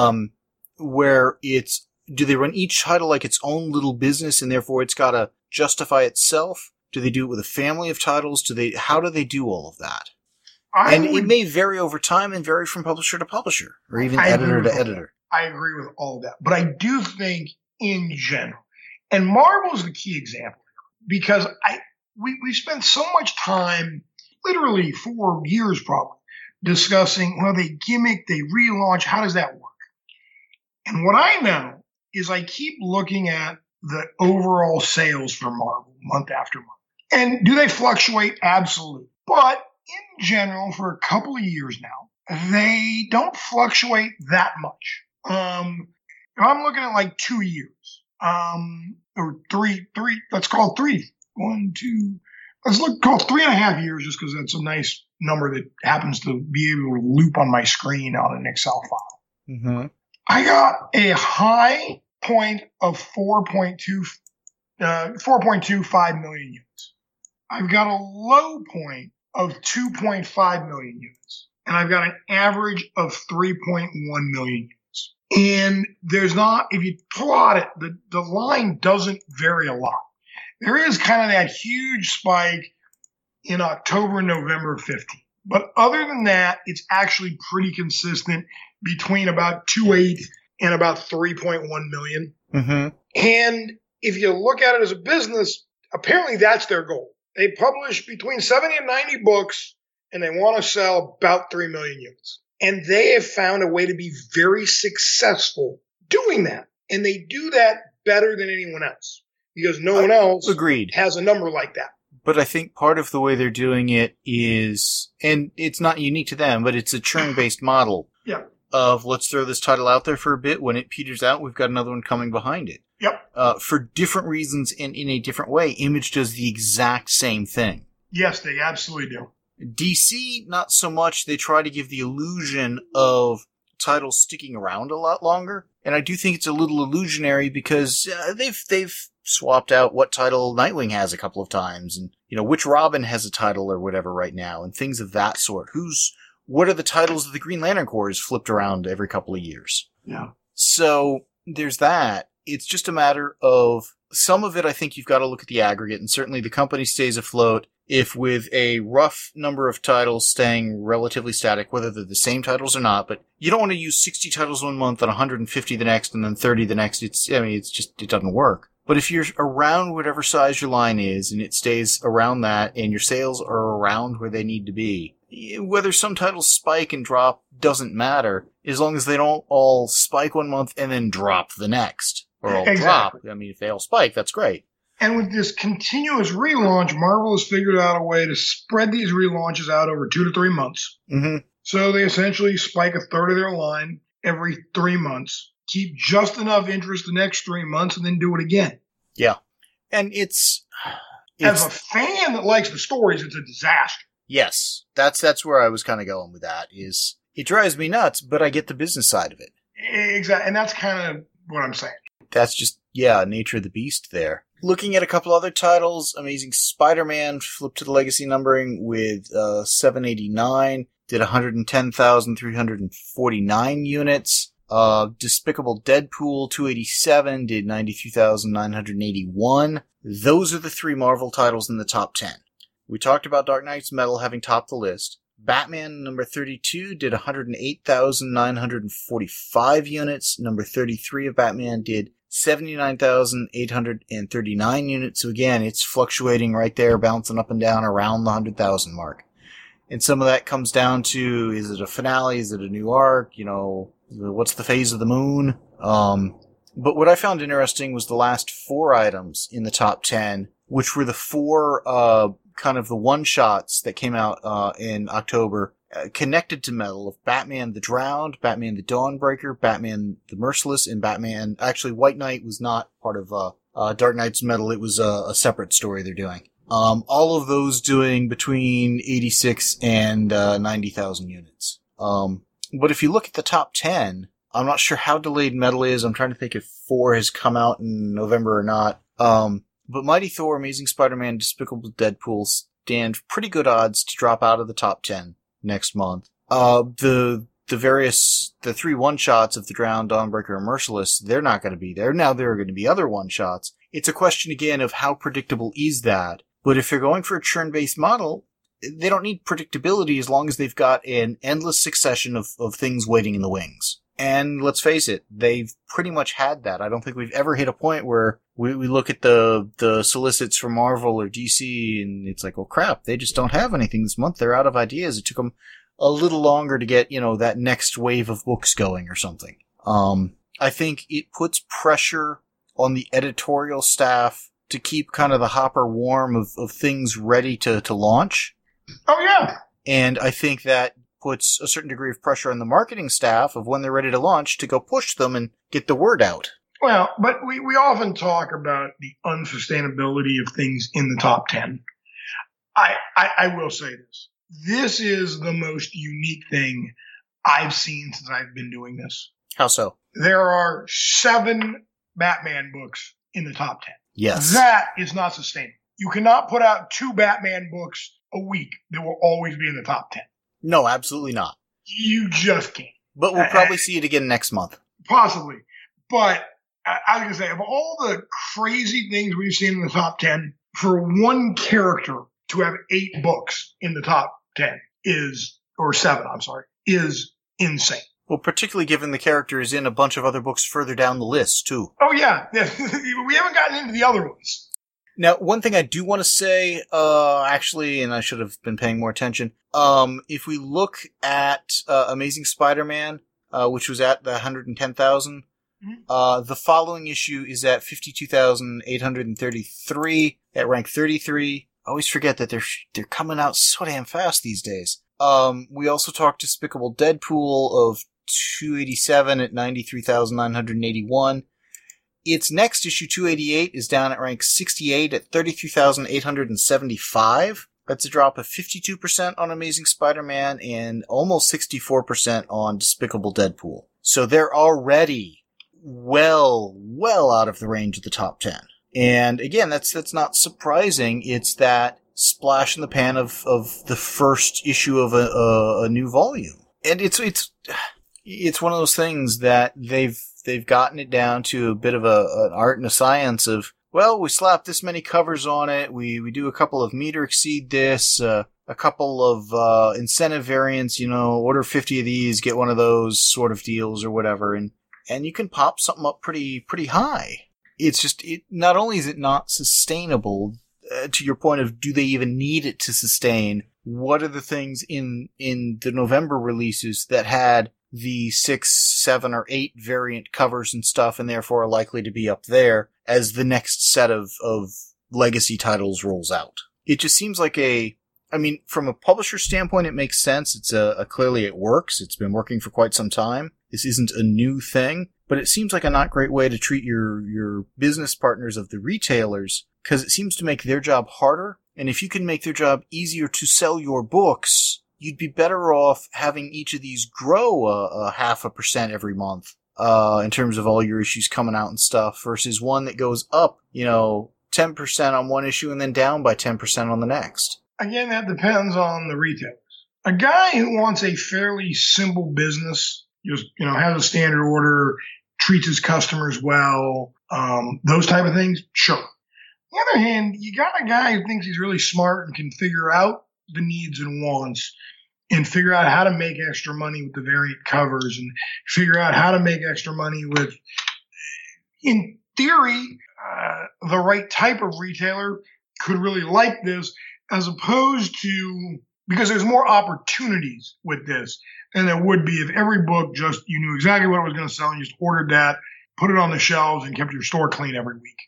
Speaker 1: where do they run each title like its own little business and therefore it's got to justify itself? Do they do it with a family of titles? How do they do all of that? It may vary over time and vary from publisher to publisher, or even editor to editor.
Speaker 2: I agree with all of that. But I do think in general, and Marvel's the key example, because we spent so much time, literally 4 years probably, discussing, well, they gimmick, they relaunch, how does that work? And what I know is I keep looking at the overall sales for Marvel month after month. And do they fluctuate? Absolutely. But in general, for a couple of years now, they don't fluctuate that much. If I'm looking at like 2 years, or three, let's call it three. 1, 2, call it 3.5 years, just because that's a nice number that happens to be able to loop on my screen on an Excel file.
Speaker 1: Mm-hmm.
Speaker 2: I got a high point of 4.25 million units. I've got a low point of 2.5 million units. And I've got an average of 3.1 million units. And there's not, if you plot it, the line doesn't vary a lot. There is kind of that huge spike in October and November of 15. But other than that, it's actually pretty consistent between about 2.8 and about 3.1 million.
Speaker 1: Mm-hmm.
Speaker 2: And if you look at it as a business, apparently that's their goal. They publish between 70 and 90 books, and they want to sell about 3 million units. And they have found a way to be very successful doing that. And they do that better than anyone else, because no one else has a number like that.
Speaker 1: But I think part of the way they're doing it is, and it's not unique to them, but it's a churn-based model.
Speaker 2: Yeah.
Speaker 1: Of let's throw this title out there for a bit. When it peters out, we've got another one coming behind it.
Speaker 2: Yep.
Speaker 1: For different reasons and in a different way, Image does the exact same thing.
Speaker 2: Yes, they absolutely do.
Speaker 1: DC, not so much. They try to give the illusion of titles sticking around a lot longer. And I do think it's a little illusionary because they've swapped out what title Nightwing has a couple of times, and which Robin has a title or whatever right now, and things of that sort. What are the titles of the Green Lantern Corps is flipped around every couple of years.
Speaker 2: Yeah.
Speaker 1: So there's that. It's just a matter of some of it. I think you've got to look at the aggregate, and certainly the company stays afloat if with a rough number of titles staying relatively static, whether they're the same titles or not, but you don't want to use 60 titles one month and 150 the next and then 30 the next. It doesn't work. But if you're around whatever size your line is and it stays around that and your sales are around where they need to be, whether some titles spike and drop doesn't matter as long as they don't all spike one month and then drop the next. Or all drop. If they all spike, that's great.
Speaker 2: And with this continuous relaunch, Marvel has figured out a way to spread these relaunches out over 2 to 3 months.
Speaker 1: Mm-hmm.
Speaker 2: So they essentially spike a third of their line every 3 months, keep just enough interest the next 3 months, and then do it again.
Speaker 1: Yeah. And it's
Speaker 2: as a fan that likes the stories, it's a disaster.
Speaker 1: Yes. That's where I was kind of going with that, is it drives me nuts, but I get the business side of it.
Speaker 2: Exactly. And that's kind of what I'm saying.
Speaker 1: That's just, nature of the beast there. Looking at a couple other titles, Amazing Spider-Man flipped to the legacy numbering with 789, did 110,349 units. Despicable Deadpool 287 did 93,981. Those are the 3 Marvel titles in the top 10. We talked about Dark Knight's Metal having topped the list. Batman number 32 did 108,945 units. Number 33 of Batman did 79,839 units. So again, it's fluctuating right there, bouncing up and down around the 100,000 mark. And some of that comes down to, is it a finale? Is it a new arc? What's the phase of the moon? But what I found interesting was the last 4 items in the top 10, which were the 4, kind of the one-shots that came out, in October, connected to Metal of Batman the Drowned, Batman the Dawnbreaker, Batman the Merciless, and Batman... Actually, White Knight was not part of Dark Knight's Metal. It was a separate story they're doing. All of those doing between 86 and 90,000 units. But if you look at the top 10, I'm not sure how delayed Metal is. I'm trying to think if 4 has come out in November or not. But Mighty Thor, Amazing Spider-Man, Despicable Deadpool stand pretty good odds to drop out of the top 10 next month. The 3 one-shots of The Drowned, Dawnbreaker, and Merciless, they're not going to be there. Now there are going to be other one-shots. It's a question, again, of how predictable is that. But if you're going for a churn-based model, they don't need predictability as long as they've got an endless succession of things waiting in the wings. And let's face it, they've pretty much had that. I don't think we've ever hit a point where we look at the solicits from Marvel or DC and it's like, oh crap, they just don't have anything this month. They're out of ideas. It took them a little longer to get, that next wave of books going or something. I think it puts pressure on the editorial staff to keep kind of the hopper warm of things ready to launch.
Speaker 2: Oh yeah.
Speaker 1: And I think that puts a certain degree of pressure on the marketing staff of when they're ready to launch to go push them and get the word out.
Speaker 2: Well, but we often talk about the unsustainability of things in the top 10. I will say this. This is the most unique thing I've seen since I've been doing this.
Speaker 1: How so?
Speaker 2: There are 7 Batman books in the top 10.
Speaker 1: Yes.
Speaker 2: That is not sustainable. You cannot put out 2 Batman books a week that will always be in the top 10.
Speaker 1: No, absolutely not.
Speaker 2: You just can't.
Speaker 1: But we'll probably see it again next month.
Speaker 2: Possibly. But I was going to say, of all the crazy things we've seen in the top 10, for one character to have 8 books in the top 10 is insane.
Speaker 1: Well, particularly given the character is in a bunch of other books further down the list, too.
Speaker 2: Oh, yeah. We haven't gotten into the other ones.
Speaker 1: Now, one thing I do want to say, actually, and I should have been paying more attention, if we look at Amazing Spider-Man, which was at the 110,000, the following issue is at 52,833 at rank 33. I always forget that they're coming out so damn fast these days. We also talked Despicable Deadpool of 287 at 93,981. Its next issue, 288, is down at rank 68 at 33,875. That's a drop of 52% on Amazing Spider-Man and almost 64% on Despicable Deadpool. So they're already well out of the range of the top 10. And again, that's not surprising. It's that splash in the pan of the first issue of a new volume. And it's one of those things that they've gotten it down to a bit of an art and a science of, well, we slap this many covers on it, we do a couple of meter exceed this, a couple of incentive variants, order 50 of these, get one of those sort of deals or whatever, and you can pop something up pretty high. It's just, not only is it not sustainable, to your point of do they even need it to sustain, what are the things in the November releases that had the 6, 7, or 8 variant covers and stuff and therefore are likely to be up there as the next set of legacy titles rolls out? It just seems like from a publisher standpoint, it makes sense. It's clearly it works. It's been working for quite some time. This isn't a new thing, but it seems like a not great way to treat your business partners of the retailers, because it seems to make their job harder. And if you can make their job easier to sell your books, you'd be better off having each of these grow a 0.5% every month, in terms of all your issues coming out and stuff, versus one that goes up, 10% on one issue and then down by 10% on the next.
Speaker 2: Again, that depends on the retailers. A guy who wants a fairly simple business, just, has a standard order, treats his customers well, those type of things, sure. On the other hand, you got a guy who thinks he's really smart and can figure out the needs and wants and figure out how to make extra money with the variant covers and figure out how to make extra money with, in theory, the right type of retailer could really like this, as opposed to, because there's more opportunities with this than there would be if every book just, you knew exactly what it was going to sell and you just ordered that, put it on the shelves, and kept your store clean every week.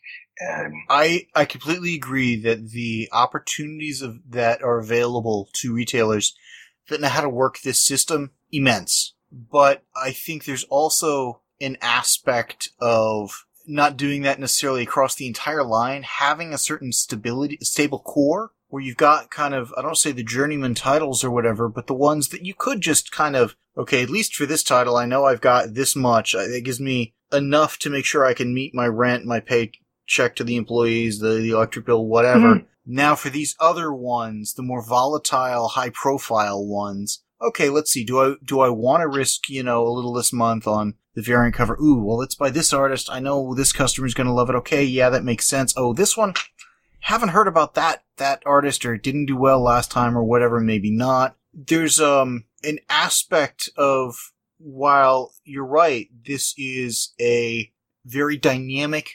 Speaker 1: I completely agree that the opportunities that are available to retailers that know how to work this system, immense. But I think there's also an aspect of not doing that necessarily across the entire line, having a certain stable core where you've got kind of, I don't say the journeyman titles or whatever, but the ones that you could just kind of, okay, at least for this title, I know I've got this much. It gives me enough to make sure I can meet my rent, my paycheck to the employees, the electric bill, whatever. Mm-hmm. Now for these other ones, the more volatile, high profile ones, okay, let's see, do I want to risk, a little this month on the variant cover? Ooh, well, it's by this artist. I know this customer's going to love it. Okay, yeah, that makes sense. Oh, this one, haven't heard about that artist, or it didn't do well last time or whatever, maybe not. There's an aspect of, while you're right, this is a very dynamic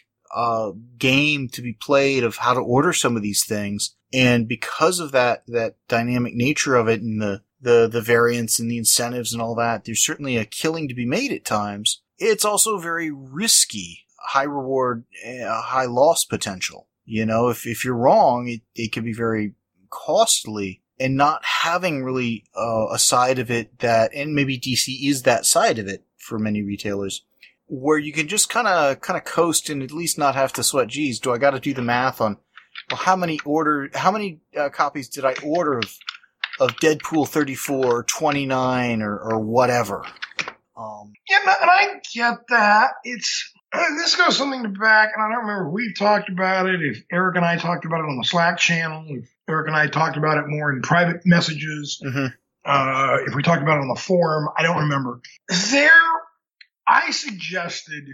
Speaker 1: game to be played of how to order some of these things, and because of that dynamic nature of it and the variants and the incentives and all that, there's certainly a killing to be made at times. It's also very risky, high reward, high loss potential. If you're wrong, it can be very costly, and not having really a side of it that, and maybe DC is that side of it for many retailers, where you can just kind of coast and at least not have to sweat, geez, do I got to do the math on, well, how many copies did I order of Deadpool 34 or 29 or whatever?
Speaker 2: Yeah, and I get that. This goes something to back, and I don't remember if we've talked about it, if Eric and I talked about it on the Slack channel, if Eric and I talked about it more in private messages, mm-hmm. If we talked about it on the forum, I don't remember. I suggested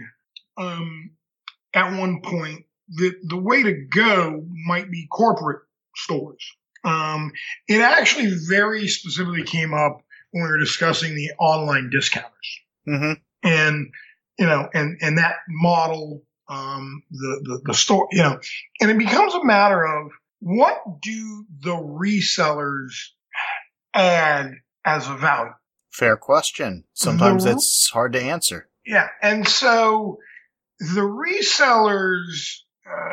Speaker 2: at one point that the way to go might be corporate stores. It actually very specifically came up when we were discussing the online discounters. Mm-hmm. And that model, the store, and it becomes a matter of what do the resellers add as a value?
Speaker 1: Fair question. Sometimes that's hard to answer.
Speaker 2: Yeah. And so the resellers,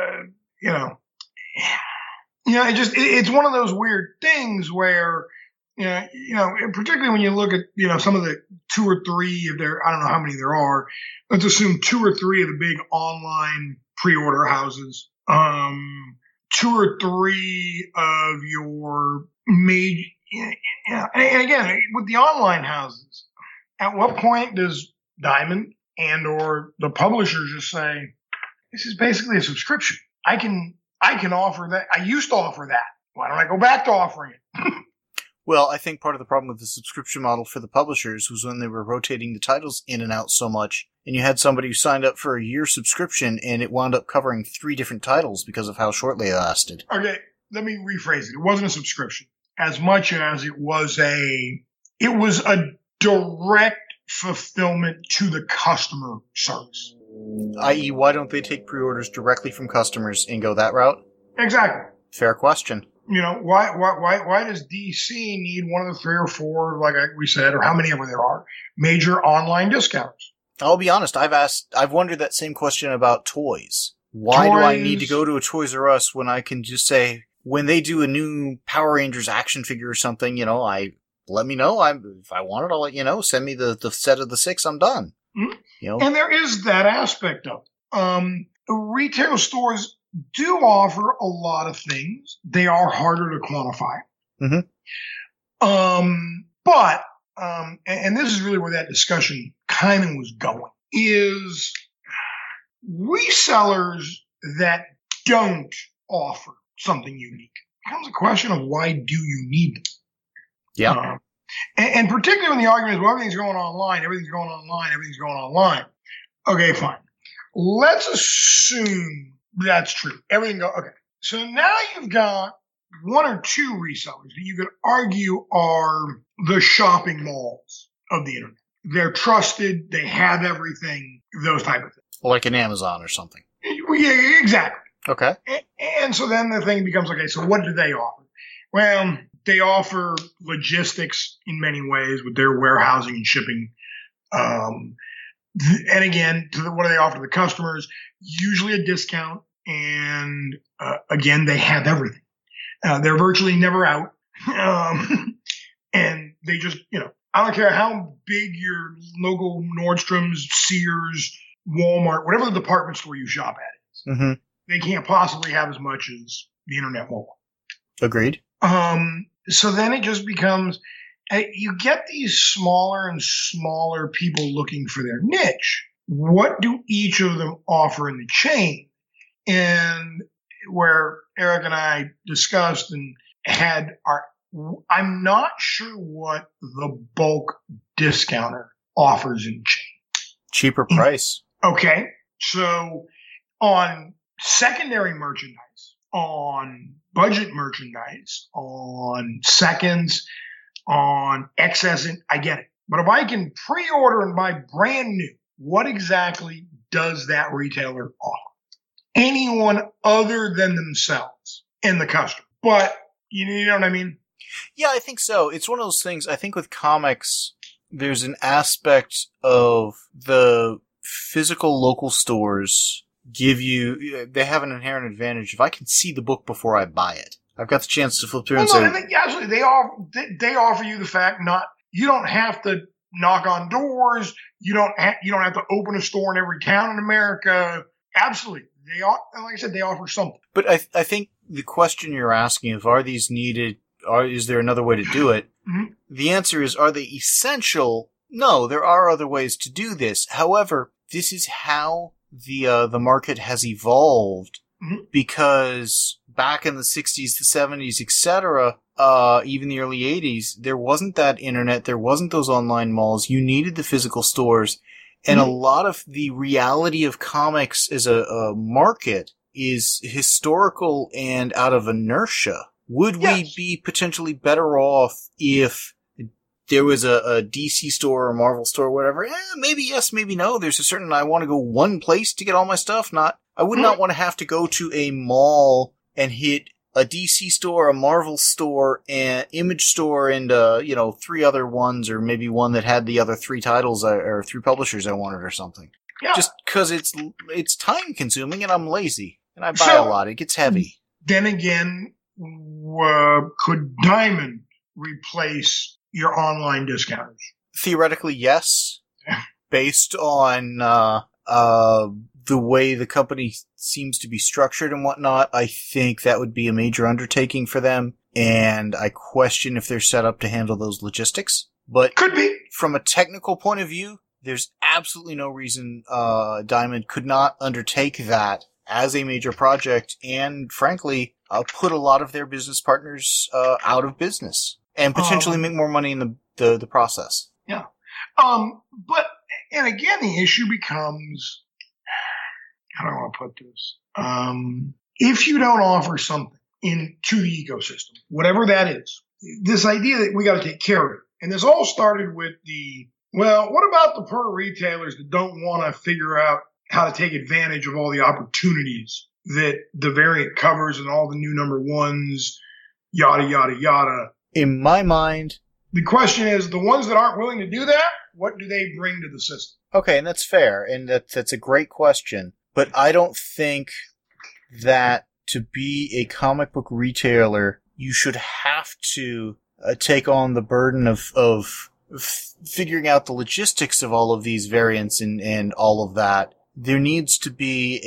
Speaker 2: it's one of those weird things where, particularly when you look at, some of the 2 or 3 of I don't know how many there are. Let's assume 2 or 3 of the big online pre-order houses. two or three of your major. And again, with the online houses, at what point does Diamond and or the publisher just say, this is basically a subscription? I can offer that. I used to offer that. Why don't I go back to offering it?
Speaker 1: Well, I think part of the problem with the subscription model for the publishers was when they were rotating the titles in and out so much, and you had somebody who signed up for a year subscription, and it wound up covering 3 different titles because of how short they lasted.
Speaker 2: Okay, let me rephrase it. It wasn't a subscription as much as it was a direct fulfillment to the customer service.
Speaker 1: I.e., why don't they take pre-orders directly from customers and go that route?
Speaker 2: Exactly.
Speaker 1: Fair question.
Speaker 2: You know, why does DC need one of the 3 or 4, like we said, or how many ever there are, major online discounts?
Speaker 1: I'll be honest, I've wondered that same question about toys. Why do I need to go to a Toys R Us when I can just say, when they do a new Power Rangers action figure or something, you know, let me know. If I want it, I'll let you know. Send me the set of the 6, I'm done.
Speaker 2: Mm-hmm.
Speaker 1: You know?
Speaker 2: And there is that aspect of it. Retail stores do offer a lot of things. They are harder to quantify.
Speaker 1: Mm-hmm.
Speaker 2: But this is really where that discussion kind of was going, is resellers that don't offer something unique. It becomes a question of, why do you need them?
Speaker 1: Yeah.
Speaker 2: And particularly when the argument is, well, everything's going online. Okay, fine. Let's assume that's true. Okay. So now you've got 1 or 2 resellers that you could argue are the shopping malls of the internet. They're trusted. They have everything, those type of things.
Speaker 1: Like an Amazon or something.
Speaker 2: Yeah, exactly.
Speaker 1: Okay.
Speaker 2: And so then the thing becomes, okay, so what do they offer? Well, they offer logistics in many ways with their warehousing and shipping. And again, what do they offer to the customers? Usually a discount. And again, they have everything. They're virtually never out. And they just, I don't care how big your local Nordstrom's, Sears, Walmart, whatever the department store you shop at is.
Speaker 1: Mm-hmm.
Speaker 2: They can't possibly have as much as the internet mobile.
Speaker 1: Agreed.
Speaker 2: So then it just becomes, you get these smaller and smaller people looking for their niche. What do each of them offer in the chain? And where Eric and I discussed and I'm not sure what the bulk discounter offers in the chain.
Speaker 1: Cheaper price.
Speaker 2: Okay. So on secondary merchandise, on budget merchandise, on seconds, on excess, I get it. But if I can pre-order and buy brand new, what exactly does that retailer offer? Anyone other than themselves and the customer. But you know what I mean?
Speaker 1: Yeah, I think so. It's one of those things, I think with comics, there's an aspect of the physical local stores they have an inherent advantage. If I can see the book before I buy it, I've got the chance to flip through and say,
Speaker 2: I think absolutely they offer you the fact you don't have to knock on doors. You don't have to open a store in every town in America. Absolutely. Like I said, they offer something.
Speaker 1: But I think the question you're asking of, are these needed, is there another way to do it?
Speaker 2: Mm-hmm.
Speaker 1: The answer is, are they essential? No, there are other ways to do this. However, this is how the market has evolved,
Speaker 2: mm-hmm.
Speaker 1: because back in the 60s, the 70s, etc., even the early 80s, there wasn't that internet, there wasn't those online malls. You needed the physical stores. And
Speaker 2: mm-hmm.
Speaker 1: a lot of the reality of comics as a market is historical and out of inertia. Would we be potentially better off if there was a DC store or a Marvel store or whatever? Maybe yes, maybe no. There's a certain, I want to go one place to get all my stuff. I would not want to have to go to a mall and hit a DC store, a Marvel store, an Image store, and 3 other ones, or maybe one that had the other 3 titles or 3 publishers I wanted or something.
Speaker 2: Yeah.
Speaker 1: Just because it's time consuming and I'm lazy and I buy a lot. It gets heavy.
Speaker 2: Then again, could Diamond replace your online discounters?
Speaker 1: Theoretically, yes. Based on the way the company seems to be structured and whatnot, I think that would be a major undertaking for them, and I question if they're set up to handle those logistics. But
Speaker 2: Could be.
Speaker 1: From a technical point of view, there's absolutely no reason Diamond could not undertake that as a major project, and frankly, put a lot of their business partners out of business and potentially make more money in the process.
Speaker 2: Yeah. But, and again, the issue becomes, how do I want to put this? If you don't offer something into the ecosystem, whatever that is, this idea that we got to take care of it. And this all started with what about the poor retailers that don't want to figure out how to take advantage of all the opportunities that the variant covers and all the new number ones, yada, yada, yada.
Speaker 1: In my mind,
Speaker 2: the question is, the ones that aren't willing to do that, what do they bring to the system?
Speaker 1: Okay, and that's fair, and that's a great question. But I don't think that to be a comic book retailer, you should have to take on the burden of figuring out the logistics of all of these variants and all of that. There needs to be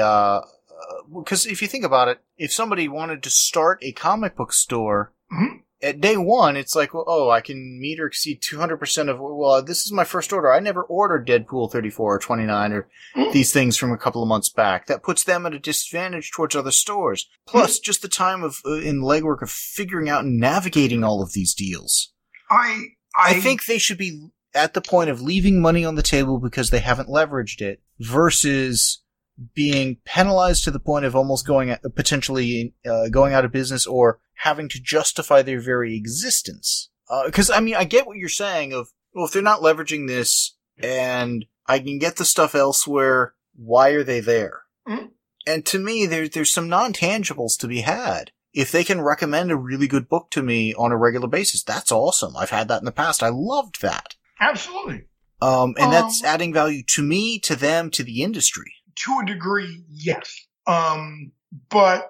Speaker 1: because if you think about it, if somebody wanted to start a comic book store, at day one, it's like, I can meet or exceed 200% of, this is my first order. I never ordered Deadpool 34 or 29 or these things from a couple of months back. That puts them at a disadvantage towards other stores. Plus, just the time in legwork of figuring out and navigating all of these deals. I think they should be at the point of leaving money on the table because they haven't leveraged it versus being penalized to the point of almost potentially going out of business or having to justify their very existence. Because, I get what you're saying of, if they're not leveraging this and I can get the stuff elsewhere, why are they there? Mm-hmm. And to me, there's some non-tangibles to be had. If they can recommend a really good book to me on a regular basis, that's awesome. I've had that in the past. I loved that.
Speaker 2: Absolutely.
Speaker 1: And that's adding value to me, to them, to the industry.
Speaker 2: To a degree, yes. But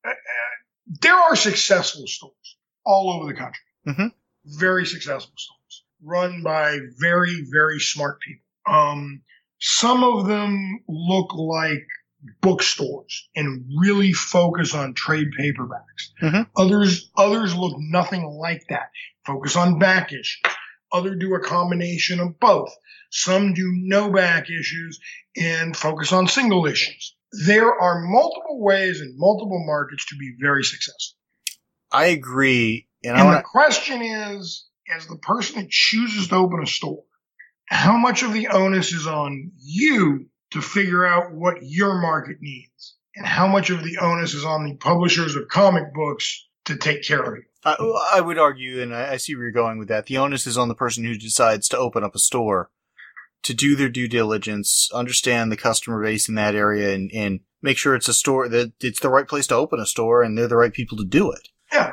Speaker 2: there are successful stores all over the country. Mm-hmm. Very successful stores run by very, very smart people. Some of them look like bookstores and really focus on trade paperbacks. Mm-hmm. Others look nothing like that. Focus on back issues. Others do a combination of both. Some do no back issues and focus on single issues. There are multiple ways in multiple markets to be very successful.
Speaker 1: I agree.
Speaker 2: And the question is, as the person that chooses to open a store, how much of the onus is on you to figure out what your market needs? And how much of the onus is on the publishers of comic books to take care of it?
Speaker 1: I would argue, and I see where you're going with that, the onus is on the person who decides to open up a store to do their due diligence, understand the customer base in that area, and make sure it's a store that it's the right place to open a store and they're the right people to do it.
Speaker 2: Yeah.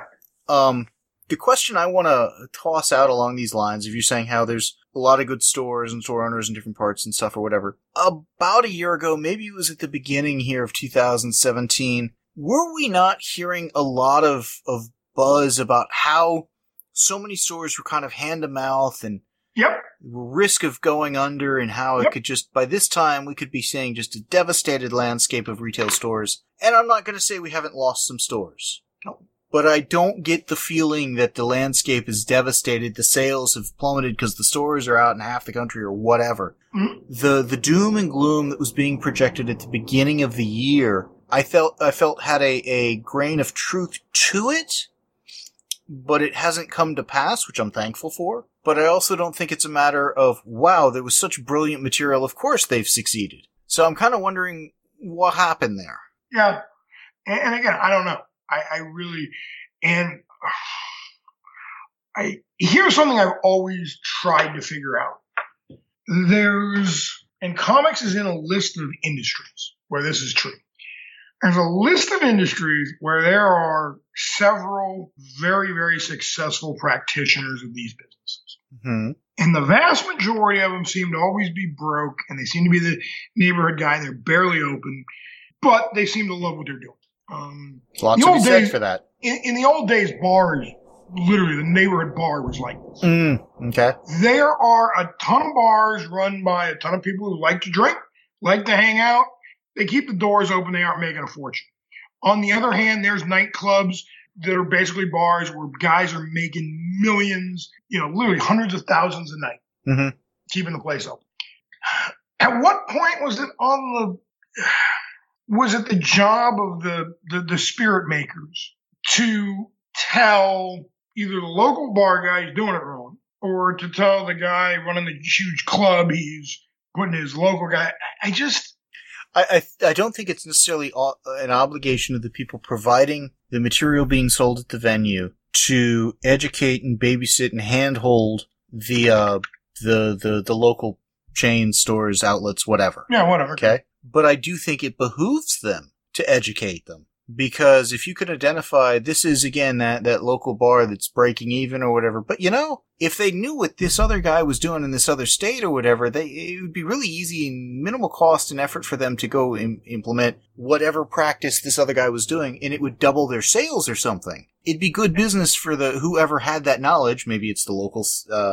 Speaker 1: The question I want to toss out along these lines, if you're saying how there's a lot of good stores and store owners in different parts and stuff or whatever, about a year ago, maybe it was at the beginning here of 2017, were we not hearing a lot of buzz about how so many stores were kind of hand to mouth and risk of going under, and how it could just, by this time, we could be seeing just a devastated landscape of retail stores. And I'm not going to say we haven't lost some stores. No. But I don't get the feeling that the landscape is devastated. The sales have plummeted because the stores are out in half the country or whatever. Mm-hmm. The doom and gloom that was being projected at the beginning of the year, I felt had a grain of truth to it, but it hasn't come to pass, which I'm thankful for. But I also don't think it's a matter of, wow, there was such brilliant material, of course they've succeeded. So I'm kind of wondering what happened there.
Speaker 2: Yeah. And again, I don't know. I really, and here's something I've always tried to figure out. And comics is in a list of industries where this is true. There's a list of industries where there are several very, very successful practitioners of these businesses. Mm-hmm. And the vast majority of them seem to always be broke, and they seem to be the neighborhood guy, and they're barely open, but they seem to love what they're doing.
Speaker 1: Lots to be said for that.
Speaker 2: In the old days, bars, literally the neighborhood bar was like this.
Speaker 1: Okay.
Speaker 2: There are a ton of bars run by a ton of people who like to drink, like to hang out, They keep the doors open. They aren't making a fortune. On the other hand, there's nightclubs that are basically bars where guys are making millions, literally hundreds of thousands a night, keeping the place open. At what point was it the job of the spirit makers to tell either the local bar guy he's doing it wrong, or to tell the guy running the huge club he's putting his local guy?
Speaker 1: I don't think it's necessarily an obligation of the people providing the material being sold at the venue to educate and babysit and handhold the local chain stores, outlets, whatever.
Speaker 2: Yeah, whatever.
Speaker 1: Okay. But I do think it behooves them to educate them. Because if you could identify, this is, again, that local bar that's breaking even or whatever. But, if they knew what this other guy was doing in this other state or whatever, it would be really easy and minimal cost and effort for them to go implement whatever practice this other guy was doing, and it would double their sales or something. It'd be good business for whoever had that knowledge. Maybe it's the local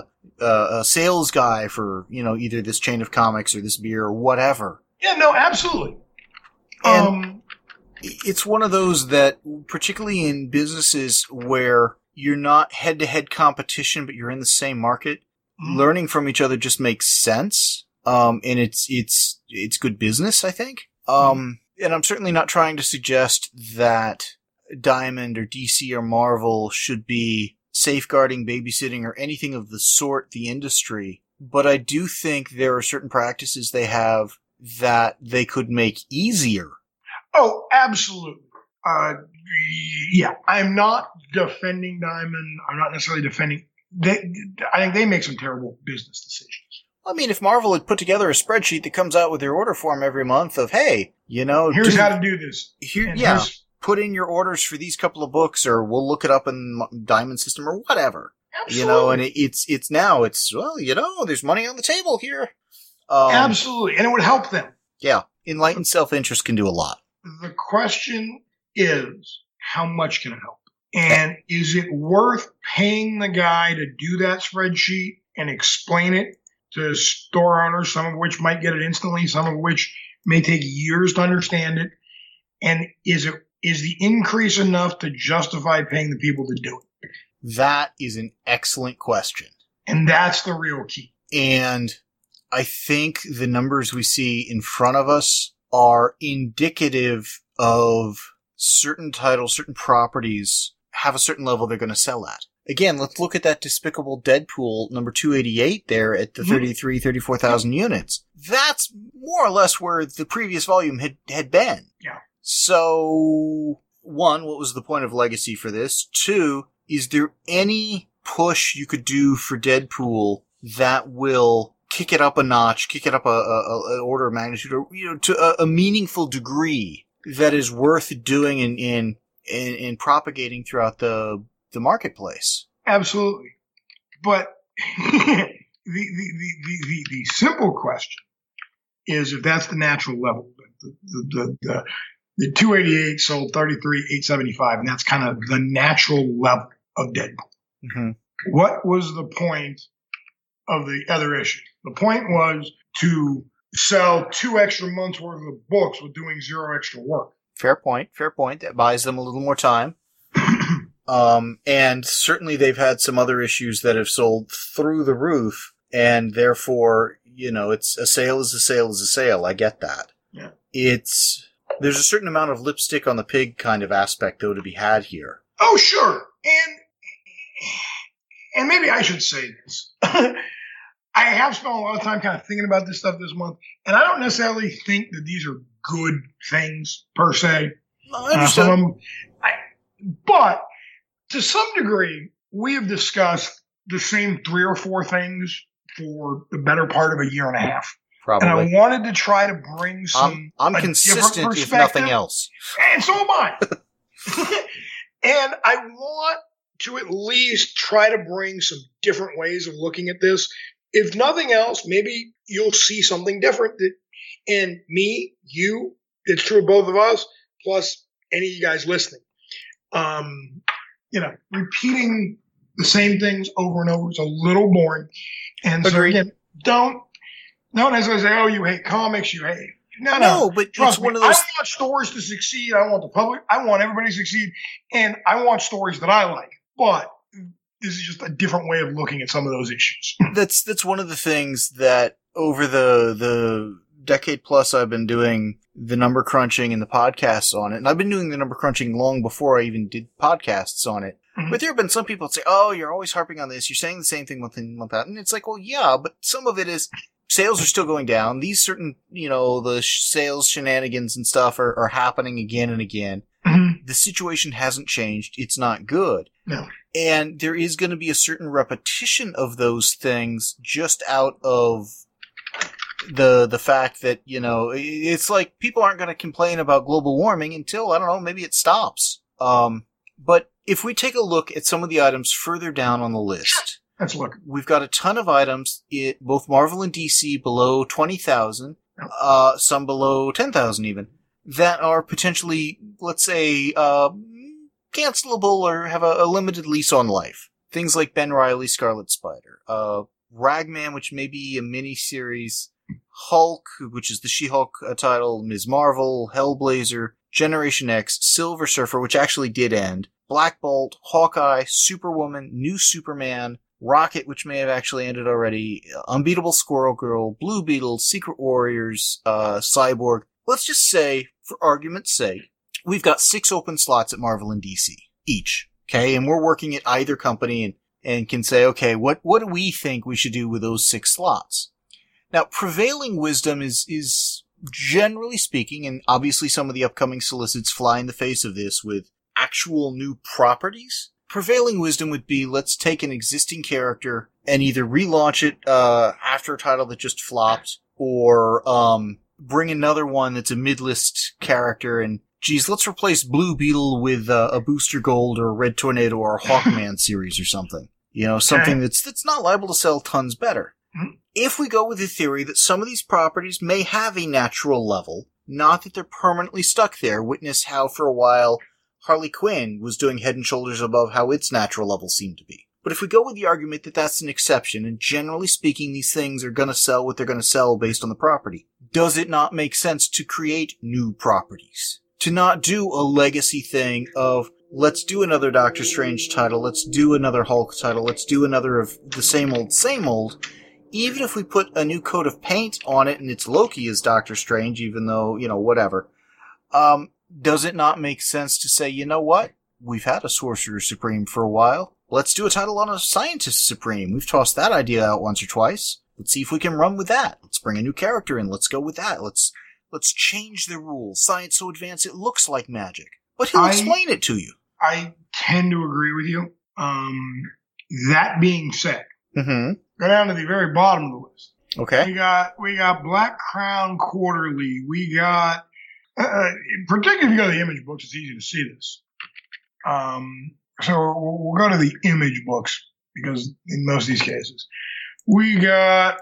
Speaker 1: sales guy for, either this chain of comics or this beer or whatever.
Speaker 2: Yeah, no, absolutely.
Speaker 1: And it's one of those that, particularly in businesses where you're not head-to-head competition, but you're in the same market, learning from each other just makes sense. And it's good business, I think. And I'm certainly not trying to suggest that Diamond or DC or Marvel should be safeguarding, babysitting, or anything of the sort the industry. But I do think there are certain practices they have that they could make easier.
Speaker 2: Oh, absolutely. Yeah, I'm not defending Diamond. I'm not necessarily defending. I think they make some terrible business decisions.
Speaker 1: I mean, if Marvel had put together a spreadsheet that comes out with their order form every month of, hey,
Speaker 2: here's how to do this.
Speaker 1: Put in your orders for these couple of books, or we'll look it up in Diamond system or whatever.
Speaker 2: Absolutely.
Speaker 1: And there's money on the table here.
Speaker 2: Absolutely, and it would help them.
Speaker 1: Yeah, enlightened self-interest can do a lot.
Speaker 2: The question is, how much can it help? And is it worth paying the guy to do that spreadsheet and explain it to store owners, some of which might get it instantly, some of which may take years to understand it? And is the increase enough to justify paying the people to do it?
Speaker 1: That is an excellent question.
Speaker 2: And that's the real key.
Speaker 1: And I think the numbers we see in front of us are indicative of certain titles, certain properties have a certain level they're going to sell at. Again, let's look at that Despicable Deadpool number 288 there at the 34,000 units. That's more or less where the previous volume had been.
Speaker 2: Yeah.
Speaker 1: So, one, what was the point of legacy for this? Two, is there any push you could do for Deadpool that will kick it up a notch, kick it up an order of magnitude, or to a meaningful degree that is worth doing in propagating throughout the marketplace?
Speaker 2: Absolutely, but the simple question is if that's the natural level. The 288 sold 33,875, and that's kind of the natural level of Deadpool.
Speaker 1: Mm-hmm.
Speaker 2: What was the point of the other issue? The point was to sell 2 extra months worth of books with doing 0 extra work.
Speaker 1: Fair point. That buys them a little more time. And certainly they've had some other issues that have sold through the roof, and therefore, it's a sale is a sale is a sale. I get that.
Speaker 2: Yeah.
Speaker 1: There's a certain amount of lipstick on the pig kind of aspect, though, to be had here.
Speaker 2: Oh, sure. And maybe I should say this. I have spent a lot of time kind of thinking about this stuff this month, and I don't necessarily think that these are good things per se.
Speaker 1: I understand.
Speaker 2: But to some degree, we have discussed the same 3 or 4 things for the better part of a year and a half.
Speaker 1: Probably.
Speaker 2: And I wanted to try to bring some
Speaker 1: I'm consistent, if nothing else.
Speaker 2: And so am I. And I want to at least try to bring some different ways of looking at this. If nothing else, maybe you'll see something different in me, you, it's true of both of us, plus any of you guys listening. Repeating the same things over and over is a little boring. And so again, don't necessarily say, oh, you hate comics, you hate No.
Speaker 1: but
Speaker 2: Trust
Speaker 1: it's one
Speaker 2: me,
Speaker 1: of those.
Speaker 2: I want stories to succeed. I want the public. I want everybody to succeed, and I want stories that I like. But this is just a different way of looking at some of those issues.
Speaker 1: That's one of the things that over the decade plus I've been doing the number crunching and the podcasts on it, and I've been doing the number crunching long before I even did podcasts on it. Mm-hmm. But there have been some people that say, "Oh, you're always harping on this. You're saying the same thing month in, month out," and it's like, well, yeah, but some of it is. Sales are still going down. These certain, the sales shenanigans and stuff are happening again and again. Mm-hmm. The situation hasn't changed. It's not good.
Speaker 2: No.
Speaker 1: And there is going to be a certain repetition of those things just out of the fact that, it's like people aren't going to complain about global warming until, I don't know, maybe it stops. But if we take a look at some of the items further down on the list,
Speaker 2: let's look.
Speaker 1: We've got a ton of items, both Marvel and DC, below 20,000, some below 10,000 even, that are potentially, let's say, cancelable or have a limited lease on life. Things like Ben Reilly's Scarlet Spider, Ragman, which may be a mini-series, Hulk, which is the She-Hulk title, Ms. Marvel, Hellblazer, Generation X, Silver Surfer, which actually did end, Black Bolt, Hawkeye, Superwoman, New Superman, Rocket, which may have actually ended already, Unbeatable Squirrel Girl, Blue Beetle, Secret Warriors, Cyborg. Let's just say, for argument's sake, we've got 6 open slots at Marvel and DC, each. Okay, and we're working at either company and can say, okay, what do we think we should do with those 6 slots? Now, prevailing wisdom is generally speaking, and obviously some of the upcoming solicits fly in the face of this with actual new properties. Prevailing wisdom would be, let's take an existing character and either relaunch it after a title that just flopped, or bring another one that's a mid-list character and, geez, let's replace Blue Beetle with a Booster Gold or a Red Tornado or a Hawkman series or something. Something that's not liable to sell tons better. Mm-hmm. If we go with the theory that some of these properties may have a natural level, not that they're permanently stuck there, witness how for a while Harley Quinn was doing head and shoulders above how its natural level seemed to be. But if we go with the argument that that's an exception, and generally speaking these things are going to sell what they're going to sell based on the property, does it not make sense to create new properties? To not do a legacy thing of, let's do another Doctor Strange title, let's do another Hulk title, let's do another of the same old, even if we put a new coat of paint on it and it's Loki as Doctor Strange, even though, whatever, does it not make sense to say, you know what? We've had a Sorcerer Supreme for a while. Let's do a title on a Scientist Supreme. We've tossed that idea out once or twice. Let's see if we can run with that. Let's bring a new character in. Let's go with that. Let's change the rules. Science so advanced it looks like magic. But he'll explain it to you.
Speaker 2: I tend to agree with you. That being said,
Speaker 1: mm-hmm.
Speaker 2: Go down to the very bottom of the list.
Speaker 1: Okay.
Speaker 2: We got Black Crown Quarterly. We got, particularly if you go to the image books, it's easy to see this. So we'll go to the image books because in most of these cases, we got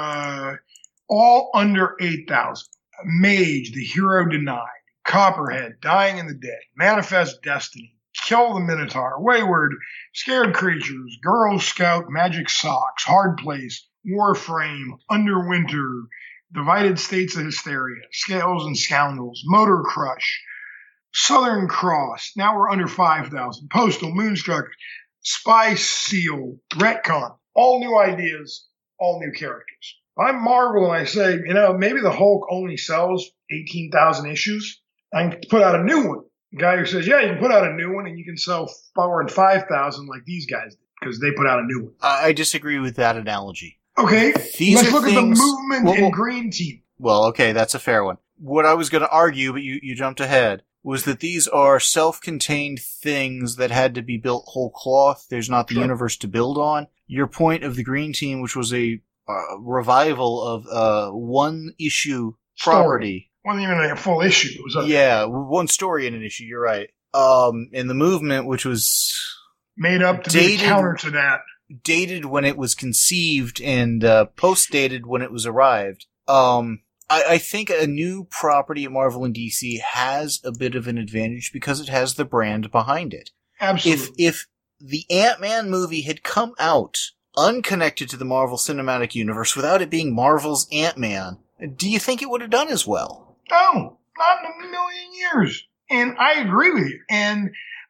Speaker 2: all under 8,000. Mage, The Hero Denied, Copperhead, Dying in the Dead, Manifest Destiny, Kill the Minotaur, Wayward, Scared Creatures, Girl Scout, Magic Socks, Hard Place, Warframe, Underwinter, Divided States of Hysteria, Scales and Scoundrels, Motor Crush, Southern Cross, now we're under 5,000, Postal, Moonstruck, Spy Seal, Retcon, all new ideas, all new characters. I'm Marvel and I say, maybe the Hulk only sells 18,000 issues. I can put out a new one. The guy who says, yeah, you can put out a new one and you can sell 4,000 and 5,000 like these guys did because they put out a new one.
Speaker 1: I disagree with that analogy.
Speaker 2: Okay, let's look at the movement in Green Team.
Speaker 1: Well, okay, that's a fair one. What I was going to argue, but you jumped ahead, was that these are self-contained things that had to be built whole cloth. There's not the universe to build on. Your point of the Green Team, which was a revival of one-issue property.
Speaker 2: Wasn't even a full issue. It was
Speaker 1: one story in an issue, you're right. And the movement, which was
Speaker 2: made up to be a counter to that.
Speaker 1: Dated when it was conceived and post-dated when it was arrived. I think a new property at Marvel and DC has a bit of an advantage because it has the brand behind it.
Speaker 2: Absolutely.
Speaker 1: If the Ant-Man movie had come out unconnected to the Marvel Cinematic Universe without it being Marvel's Ant-Man, do you think it would have done as well?
Speaker 2: No, not in a million years. And I agree with you. And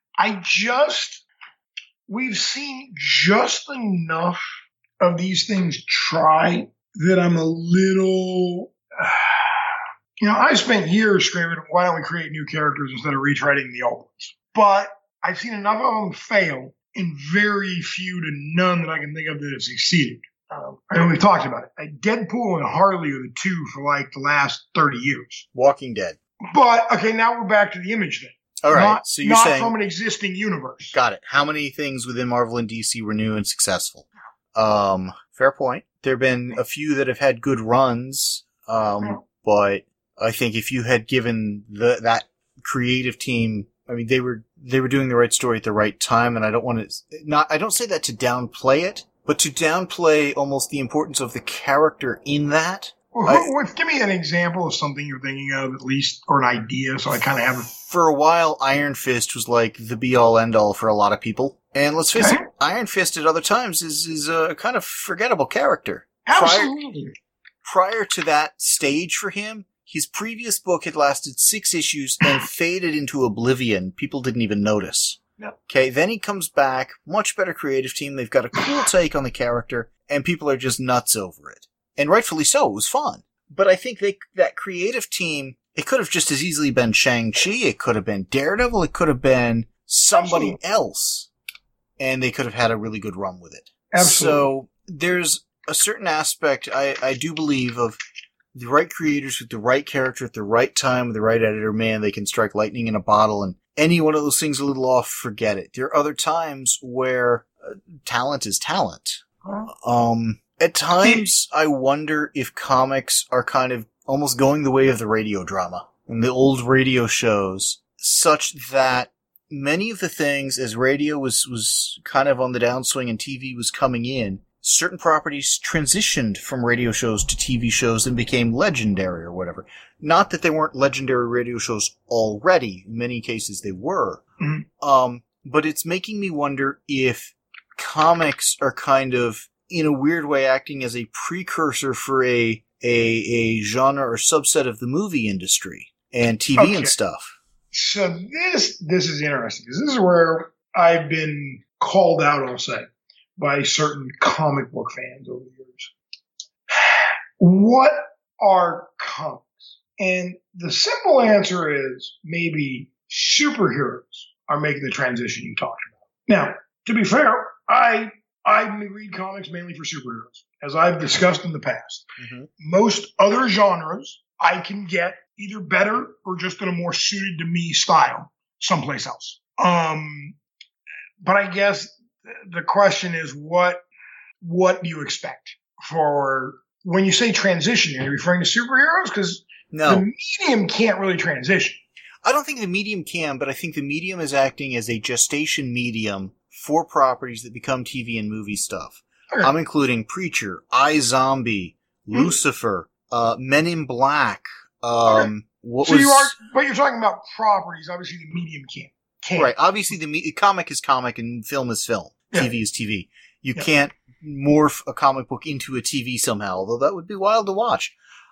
Speaker 2: we've seen just enough of these things try that I'm a little, I spent years screaming, why don't we create new characters instead of retreading the old ones? But I've seen enough of them fail, and very few to none that I can think of that have succeeded. I know we've talked about it. Deadpool and Harley are the two for like the last 30 years.
Speaker 1: Walking Dead.
Speaker 2: But, okay, now we're back to the Image thing.
Speaker 1: All right, so you're saying...
Speaker 2: Not from an existing universe.
Speaker 1: Got it. How many things within Marvel and DC were new and successful? Fair point. There have been a few that have had good runs, but I think if you had given that creative team... I mean, they were doing the right story at the right time, and I don't say that to downplay it, but to downplay almost the importance of the character in that.
Speaker 2: Well, give me an example of something you're thinking of, at least, or an idea, so I kind of have...
Speaker 1: For a while, Iron Fist was like the be-all, end-all for a lot of people. And let's face it, Iron Fist at other times is a kind of forgettable character.
Speaker 2: Absolutely.
Speaker 1: Prior to that stage for him, his previous book had lasted 6 issues and faded into oblivion. People didn't even notice.
Speaker 2: No.
Speaker 1: Okay, then he comes back, much better creative team, they've got a cool take on the character, and people are just nuts over it. And rightfully so, it was fun. But I think that creative team, it could have just as easily been Shang-Chi, it could have been Daredevil, it could have been somebody else. And they could have had a really good run with it.
Speaker 2: Absolutely.
Speaker 1: So there's a certain aspect, I do believe, of the right creators with the right character at the right time with the right editor, man, they can strike lightning in a bottle, and any one of those things a little off, forget it. There are other times where talent is talent. At times, I wonder if comics are kind of almost going the way of the radio drama and the old radio shows, such that many of the things, as radio was kind of on the downswing and TV was coming in, certain properties transitioned from radio shows to TV shows and became legendary or whatever. Not that they weren't legendary radio shows already. In many cases, they were. Mm-hmm. But it's making me wonder if comics are kind of, in a weird way, acting as a precursor for a genre or subset of the movie industry and TV and stuff.
Speaker 2: So this is interesting, because this is where I've been called out, I'll say, by certain comic book fans over the years. What are comics? And the simple answer is maybe superheroes are making the transition you talked about. Now, to be fair, I read comics mainly for superheroes, as I've discussed in the past. Mm-hmm. Most other genres I can get either better or just in a more suited to me style someplace else. But I guess the question is, what do you expect for when you say transition? Are you referring to superheroes? Because the medium can't really transition.
Speaker 1: I don't think the medium can, but I think the medium is acting as a gestation medium for properties that become TV and movie stuff. Okay. I'm including Preacher, iZombie, Lucifer, Men in Black.
Speaker 2: But you're talking about properties. Obviously, the medium can't.
Speaker 1: Right. Obviously, the comic is comic and film is film. Yeah. TV is TV. You can't morph a comic book into a TV somehow, although that would be wild to watch.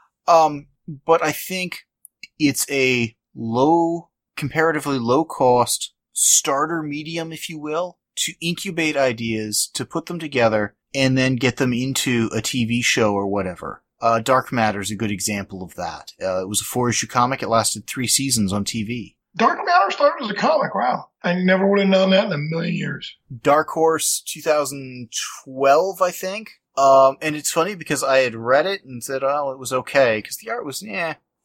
Speaker 1: But I think it's a comparatively low cost starter medium, if you will, to incubate ideas, to put them together, and then get them into a TV show or whatever. Dark Matter is a good example of that. It was a 4-issue comic. It lasted 3 seasons on TV.
Speaker 2: Dark Matter started as a comic. Wow. I never would have known that in a million years.
Speaker 1: Dark Horse, 2012, I think. And it's funny because I had read it and said, oh, it was okay. Because the art was,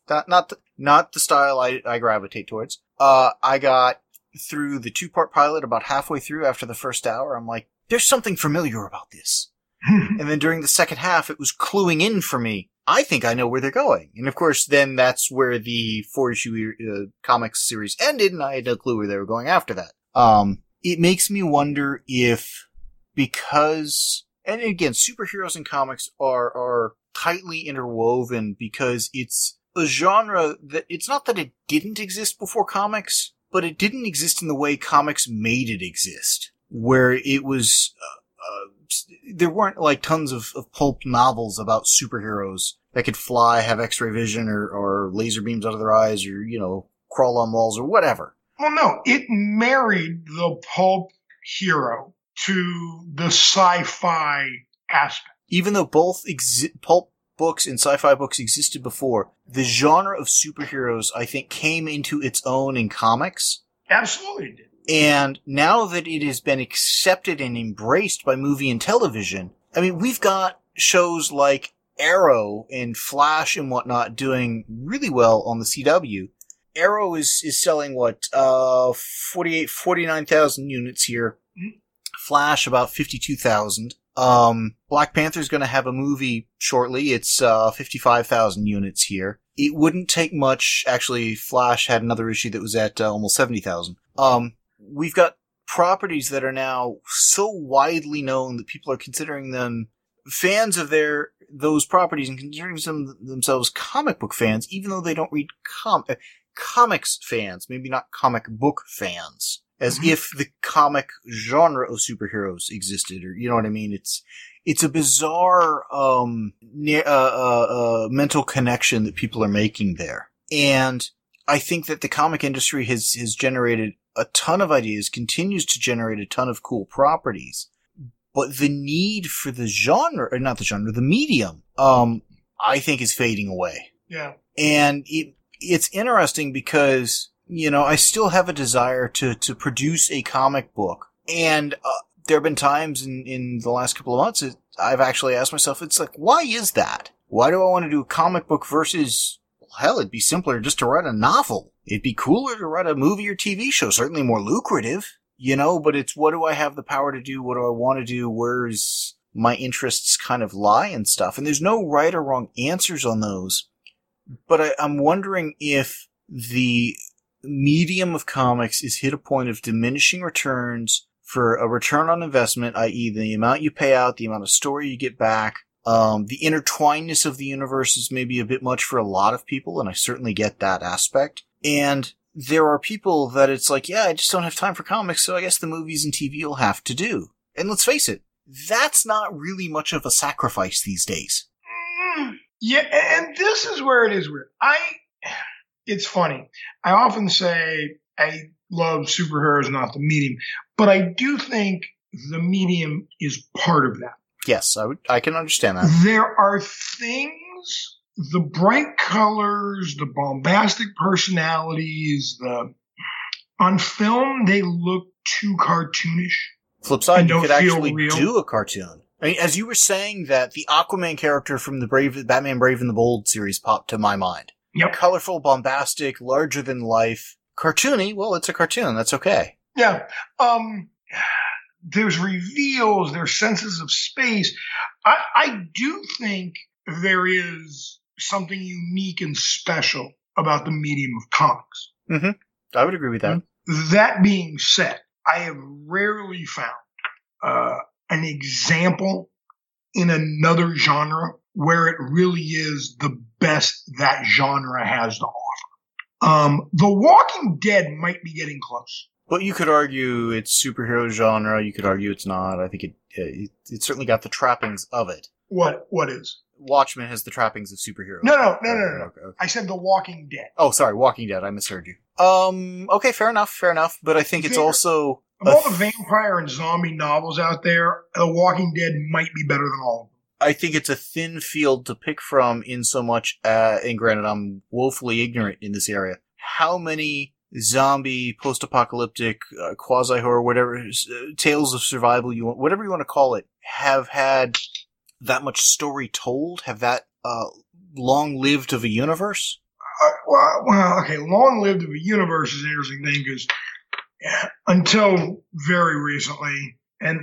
Speaker 1: not the style I gravitate towards. I got through the 2-part pilot about halfway through after the first hour. I'm like, there's something familiar about this. And then during the second half, it was cluing in for me. I think I know where they're going. And of course, then that's where the 4-issue comics series ended, and I had no clue where they were going after that. It makes me wonder if, because, and again, superheroes and comics are tightly interwoven because it's a genre that, it's not that it didn't exist before comics, but it didn't exist in the way comics made it exist, where it was there weren't like tons of pulp novels about superheroes that could fly, have X-ray vision, or laser beams out of their eyes, or, you know, crawl on walls or whatever.
Speaker 2: Well, no, it married the pulp hero to the sci-fi aspect.
Speaker 1: Even though both pulp books and sci-fi books existed before, the genre of superheroes, I think, came into its own in comics.
Speaker 2: Absolutely it did.
Speaker 1: And now that it has been accepted and embraced by movie and television, I mean, we've got shows like Arrow and Flash and whatnot doing really well on the CW. Arrow is selling, 49,000 units here.
Speaker 2: Mm-hmm.
Speaker 1: Flash, about 52,000. Black Panther's gonna have a movie shortly. It's 55,000 units here. It wouldn't take much. Actually, Flash had another issue that was at almost 70,000. We've got properties that are now so widely known that people are considering them fans of those properties and considering themselves comic book fans, even though they don't read comics fans, maybe not comic book fans, as if the comic genre of superheroes existed, or, you know what I mean? It's a bizarre, mental connection that people are making there. And I think that the comic industry has generated a ton of ideas, continues to generate a ton of cool properties. But the need for the genre, or not the genre, the medium, I think is fading away.
Speaker 2: Yeah.
Speaker 1: And it's interesting because, you know, I still have a desire to produce a comic book. And there have been times in the last couple of months that I've actually asked myself, it's like, why is that? Why do I want to do a comic book versus, hell, it'd be simpler just to write a novel. It'd be cooler to write a movie or TV show, certainly more lucrative, you know, but it's what do I have the power to do? What do I want to do? Where's my interests kind of lie and stuff? And there's no right or wrong answers on those. But I'm wondering if the medium of comics is hit a point of diminishing returns for a return on investment, i.e. the amount you pay out, the amount of story you get back. The intertwinedness of the universe is maybe a bit much for a lot of people, and I certainly get that aspect. And there are people that it's like, yeah, I just don't have time for comics, so I guess the movies and TV will have to do. And let's face it, that's not really much of a sacrifice these days.
Speaker 2: Yeah, and this is where it is weird. It's funny. I often say I love superheroes, not the medium, but I do think the medium is part of that.
Speaker 1: Yes, I can understand that.
Speaker 2: There are things, the bright colors, the bombastic personalities, on film, they look too cartoonish.
Speaker 1: Flip side, you could actually do a cartoon. I mean, as you were saying that, the Aquaman character from the Batman Brave and the Bold series popped to my mind.
Speaker 2: Yep.
Speaker 1: Colorful, bombastic, larger than life. Cartoony, well, it's a cartoon. That's okay.
Speaker 2: Yeah. There's reveals, there's senses of space. I do think there is something unique and special about the medium of comics.
Speaker 1: Mm-hmm. I would agree with that.
Speaker 2: That being said, I have rarely found an example in another genre where it really is the best that genre has to offer. The Walking Dead might be getting close.
Speaker 1: But you could argue it's superhero genre. You could argue it's not. I think it certainly got the trappings of it.
Speaker 2: What is?
Speaker 1: Watchmen has the trappings of superhero.
Speaker 2: No.
Speaker 1: Okay.
Speaker 2: I said The Walking Dead.
Speaker 1: Oh, sorry, Walking Dead. I misheard you. Okay, fair enough. But I think it's also
Speaker 2: of all the vampire and zombie novels out there, The Walking Dead might be better than all of them.
Speaker 1: I think it's a thin field to pick from in so much, and granted, I'm woefully ignorant in this area. How many zombie, post-apocalyptic, quasi-horror, whatever, tales of survival whatever you want to call it, have had that much story told? Have that long-lived of a universe?
Speaker 2: Well, okay, long-lived of a universe is an interesting thing because until very recently, and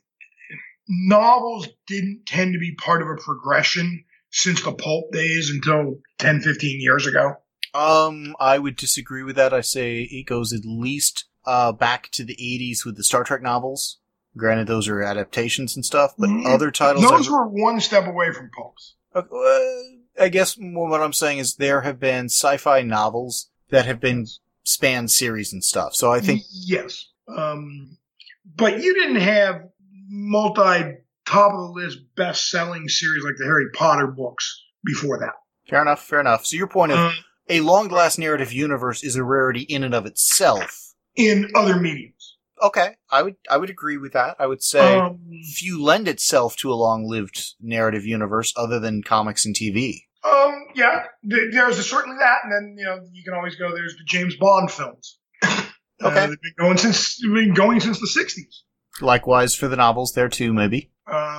Speaker 2: novels didn't tend to be part of a progression since the pulp days until 10, 15 years ago.
Speaker 1: I would disagree with that. I say it goes at least back to the 80s with the Star Trek novels. Granted, those are adaptations and stuff, but other titles...
Speaker 2: Those were one step away from pulps.
Speaker 1: I guess what I'm saying is there have been sci-fi novels that have been spanned series and stuff. So I think...
Speaker 2: Yes. But you didn't have top of the list best-selling series like the Harry Potter books before that.
Speaker 1: Fair enough, fair enough. So your point of a long glass narrative universe is a rarity in and of itself.
Speaker 2: In other mediums.
Speaker 1: Okay, I would agree with that. I would say few lend itself to a long-lived narrative universe other than comics and TV.
Speaker 2: Yeah, there's certainly that, and then you can always go. There's the James Bond films.
Speaker 1: Okay,
Speaker 2: they've been going since the '60s.
Speaker 1: Likewise for the novels there too, maybe.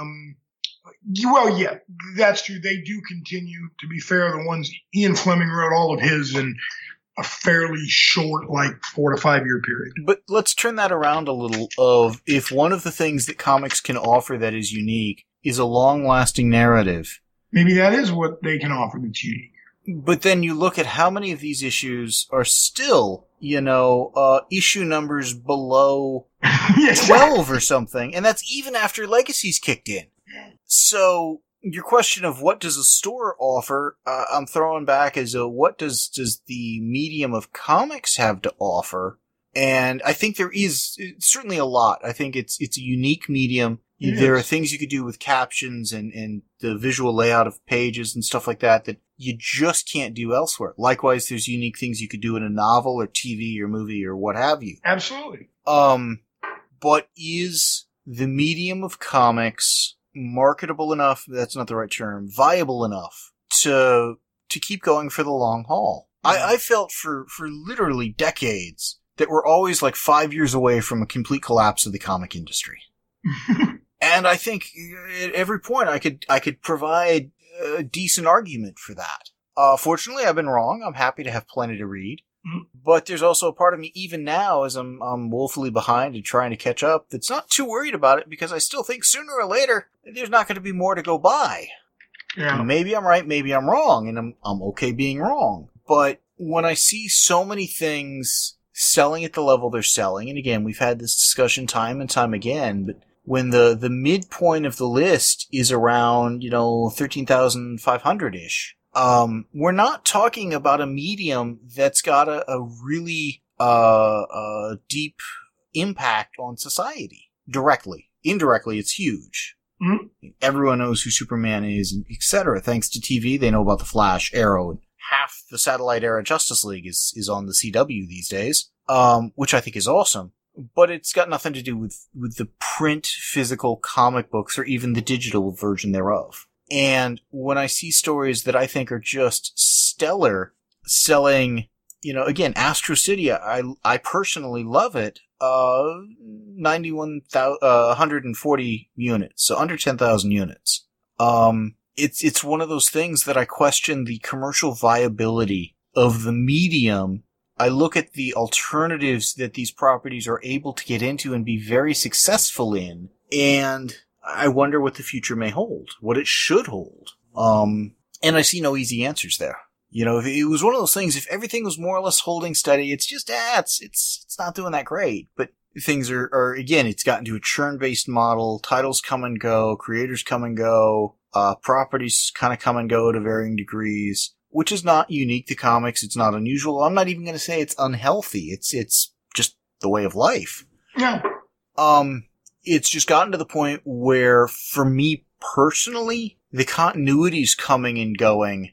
Speaker 2: Well, yeah, that's true. They do continue. To be fair, the ones Ian Fleming wrote all of his in a fairly short, like 4 to 5 year period.
Speaker 1: But let's turn that around a little. Of if one of the things that comics can offer that is unique is a long-lasting narrative.
Speaker 2: Maybe that is what they can offer that's unique.
Speaker 1: But then you look at how many of these issues are still, issue numbers below 12 or something, and that's even after Legacy's kicked in. So your question of what does a store offer, I'm throwing back as what does the medium of comics have to offer? And I think there is certainly a lot. I think it's a unique medium. There are things you could do with captions and the visual layout of pages and stuff like that you just can't do elsewhere. Likewise, there's unique things you could do in a novel or TV or movie or what have you.
Speaker 2: Absolutely.
Speaker 1: But is the medium of comics marketable enough? That's not the right term. Viable enough to keep going for the long haul. I felt for literally decades that we're always like 5 years away from a complete collapse of the comic industry. And I think at every point I could provide a decent argument for that. Fortunately, I've been wrong. I'm happy to have plenty to read. Mm-hmm. But there's also a part of me, even now, as I'm woefully behind and trying to catch up, that's not too worried about it because I still think sooner or later there's not going to be more to go by. Yeah. Maybe I'm right, maybe I'm wrong, and I'm okay being wrong. But when I see so many things selling at the level they're selling, and again, we've had this discussion time and time again, but when the midpoint of the list is around, 13,500-ish, we're not talking about a medium that's got a really deep impact on society. Directly. Indirectly, it's huge. Mm-hmm. Everyone knows who Superman is, etc. Thanks to TV, they know about the Flash, Arrow, and half the satellite-era Justice League is on the CW these days, which I think is awesome. But it's got nothing to do with the print physical comic books or even the digital version thereof. And when I see stories that I think are just stellar, selling, again, Astro City, I personally love it, 140 units, so under 10,000 units. It's one of those things that I question the commercial viability of the medium. I look at the alternatives that these properties are able to get into and be very successful in, and I wonder what the future may hold, what it should hold. And I see no easy answers there. If it was one of those things, if everything was more or less holding steady, it's just, it's not doing that great. But things are again, it's gotten to a churn-based model, titles come and go, creators come and go, properties kind of come and go to varying degrees. Which is not unique to comics. It's not unusual. I'm not even going to say it's unhealthy. It's just the way of life.
Speaker 2: Yeah.
Speaker 1: It's just gotten to the point where, for me personally, the continuity's coming and going,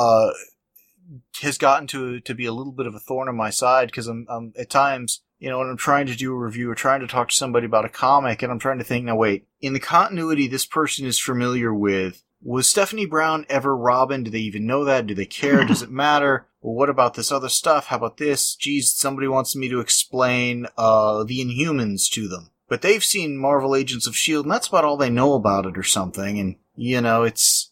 Speaker 1: has gotten to be a little bit of a thorn in my side, because I'm at times, when I'm trying to do a review or trying to talk to somebody about a comic, and I'm trying to think, now wait, in the continuity this person is familiar with, was Stephanie Brown ever Robin? Do they even know that? Do they care? Does it matter? Well, what about this other stuff? How about this? Geez, somebody wants me to explain the Inhumans to them. But they've seen Marvel Agents of S.H.I.E.L.D., and that's about all they know about it or something. And, it's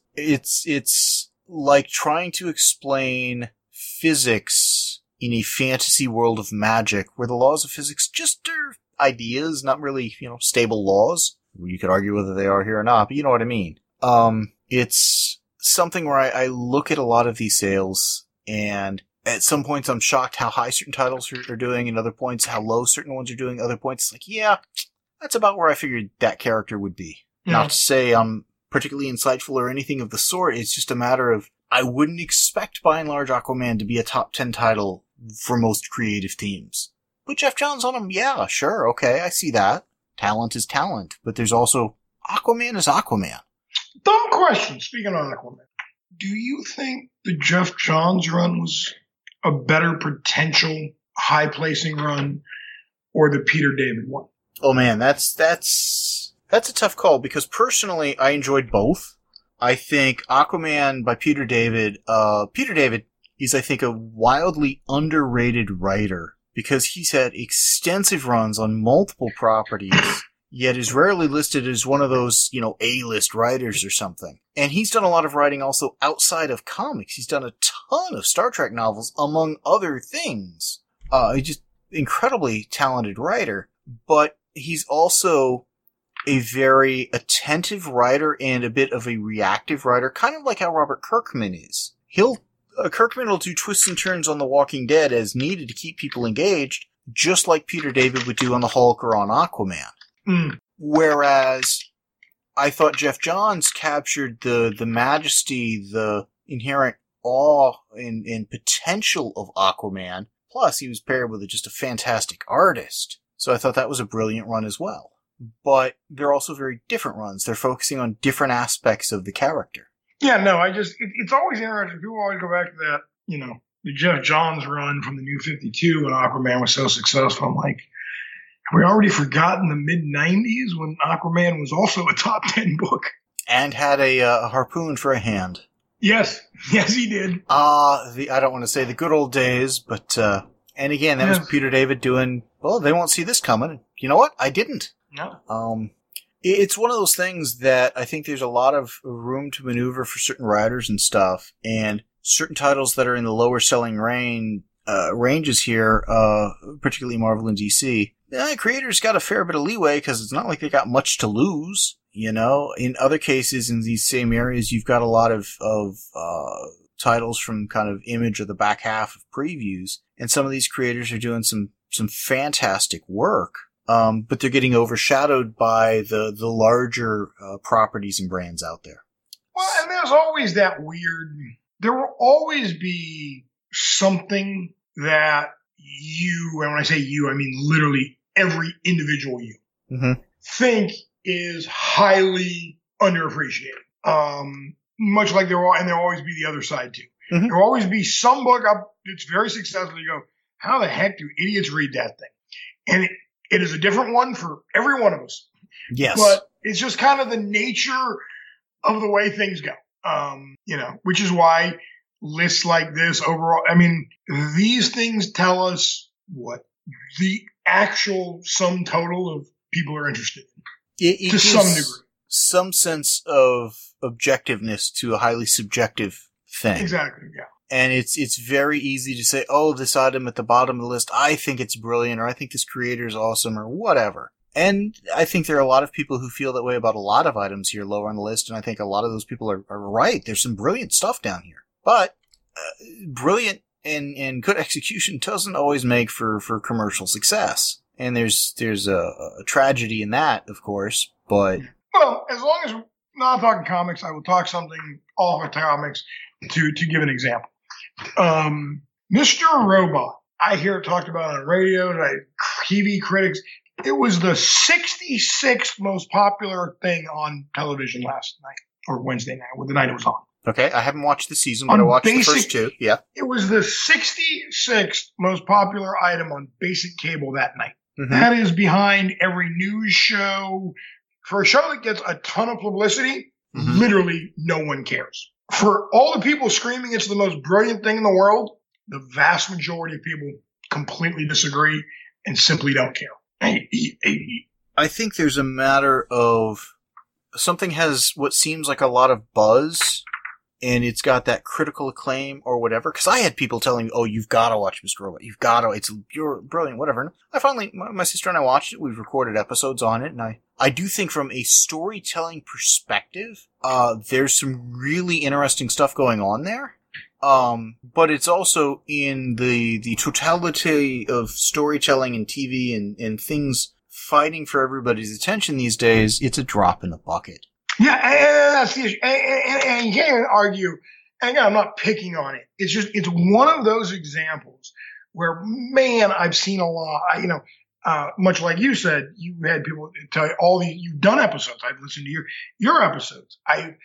Speaker 1: like trying to explain physics in a fantasy world of magic, where the laws of physics just are ideas, not really, stable laws. You could argue whether they are here or not, but you know what I mean. It's something where I look at a lot of these sales, and at some points I'm shocked how high certain titles are doing, and other points how low certain ones are doing. Other points it's like, yeah, that's about where I figured that character would be. Yeah. Not to say I'm particularly insightful or anything of the sort. It's just a matter of, I wouldn't expect by and large Aquaman to be a top 10 title for most creative teams. Put Jeff Johns on him, yeah, sure, okay, I see that. Talent is talent, but there's also Aquaman is Aquaman.
Speaker 2: Dumb question. Speaking of Aquaman, do you think the Jeff Johns run was a better potential high placing run, or the Peter David one?
Speaker 1: Oh man, that's a tough call because personally I enjoyed both. I think Aquaman by Peter David, is I think a wildly underrated writer because he's had extensive runs on multiple properties, yet is rarely listed as one of those, A-list writers or something. And he's done a lot of writing also outside of comics. He's done a ton of Star Trek novels, among other things. He's just incredibly talented writer, but he's also a very attentive writer and a bit of a reactive writer, kind of like how Robert Kirkman is. Kirkman will do twists and turns on The Walking Dead as needed to keep people engaged, just like Peter David would do on the Hulk or on Aquaman.
Speaker 2: Mm.
Speaker 1: Whereas I thought Jeff Johns captured the majesty, the inherent awe and potential of Aquaman. Plus, he was paired with just a fantastic artist. So I thought that was a brilliant run as well. But they're also very different runs. They're focusing on different aspects of the character.
Speaker 2: Yeah, no, it's always interesting. People always go back to that, the Jeff Johns run from the New 52 when Aquaman was so successful. I'm like, have we already forgotten the mid-90s when Aquaman was also a top 10 book?
Speaker 1: And had a harpoon for a hand.
Speaker 2: Yes, he did.
Speaker 1: I don't want to say the good old days, but, and again, that was Peter David doing, well, they won't see this coming. You know what? I didn't.
Speaker 2: No.
Speaker 1: It's one of those things that I think there's a lot of room to maneuver for certain writers and stuff, and certain titles that are in the lower selling ranges here, particularly Marvel and DC. Creators got a fair bit of leeway because it's not like they got much to lose. In other cases in these same areas, you've got a lot of titles from kind of Image or the back half of previews, and some of these creators are doing some fantastic work. But they're getting overshadowed by the larger properties and brands out there.
Speaker 2: Well, and there's always that there will always be something that you, and when I say you, I mean literally every individual you, think is highly underappreciated. Much like there'll always be the other side too. Mm-hmm. There'll always be some book up that's very successful. You go, how the heck do idiots read that thing? And it is a different one for every one of us.
Speaker 1: Yes.
Speaker 2: But it's just kind of the nature of the way things go. Which is why lists like this overall, I mean, these things tell us what the actual sum total of people are interested in. To some degree.
Speaker 1: Some sense of objectiveness to a highly subjective thing.
Speaker 2: Exactly, yeah.
Speaker 1: And it's very easy to say, oh, this item at the bottom of the list, I think it's brilliant, or I think this creator is awesome, or whatever. And I think there are a lot of people who feel that way about a lot of items here lower on the list, and I think a lot of those people are right. There's some brilliant stuff down here. But brilliant and good execution doesn't always make for commercial success. And there's a tragedy in that, of course, but...
Speaker 2: Well, as long as we're not talking comics, I will talk something off of comics to give an example. Mr. Robot, I hear it talked about on radio, TV critics. It was the 66th most popular thing on television last night, or Wednesday night, the night it was on.
Speaker 1: Okay, I haven't watched the season, but I watched the first two. Yeah. It
Speaker 2: was the 66th most popular item on basic cable that night. Mm-hmm. That is behind every news show. For a show that gets a ton of publicity, literally no one cares. For all the people screaming it's the most brilliant thing in the world, the vast majority of people completely disagree and simply don't care.
Speaker 1: I think there's a matter of something has what seems like a lot of buzz, and it's got that critical acclaim or whatever. Because I had people telling me, "Oh, you've got to watch Mr. Robot. You're brilliant, whatever." And I finally, my sister and I watched it. We've recorded episodes on it, and I do think from a storytelling perspective, there's some really interesting stuff going on there. But it's also in the totality of storytelling and TV and things fighting for everybody's attention these days. It's a drop in the bucket.
Speaker 2: Yeah, and that's the issue. And you can't even argue. And again, I'm not picking on it. It's one of those examples where, man, I've seen a lot. much like you said, you had people tell you you've done episodes. I've listened to your episodes. I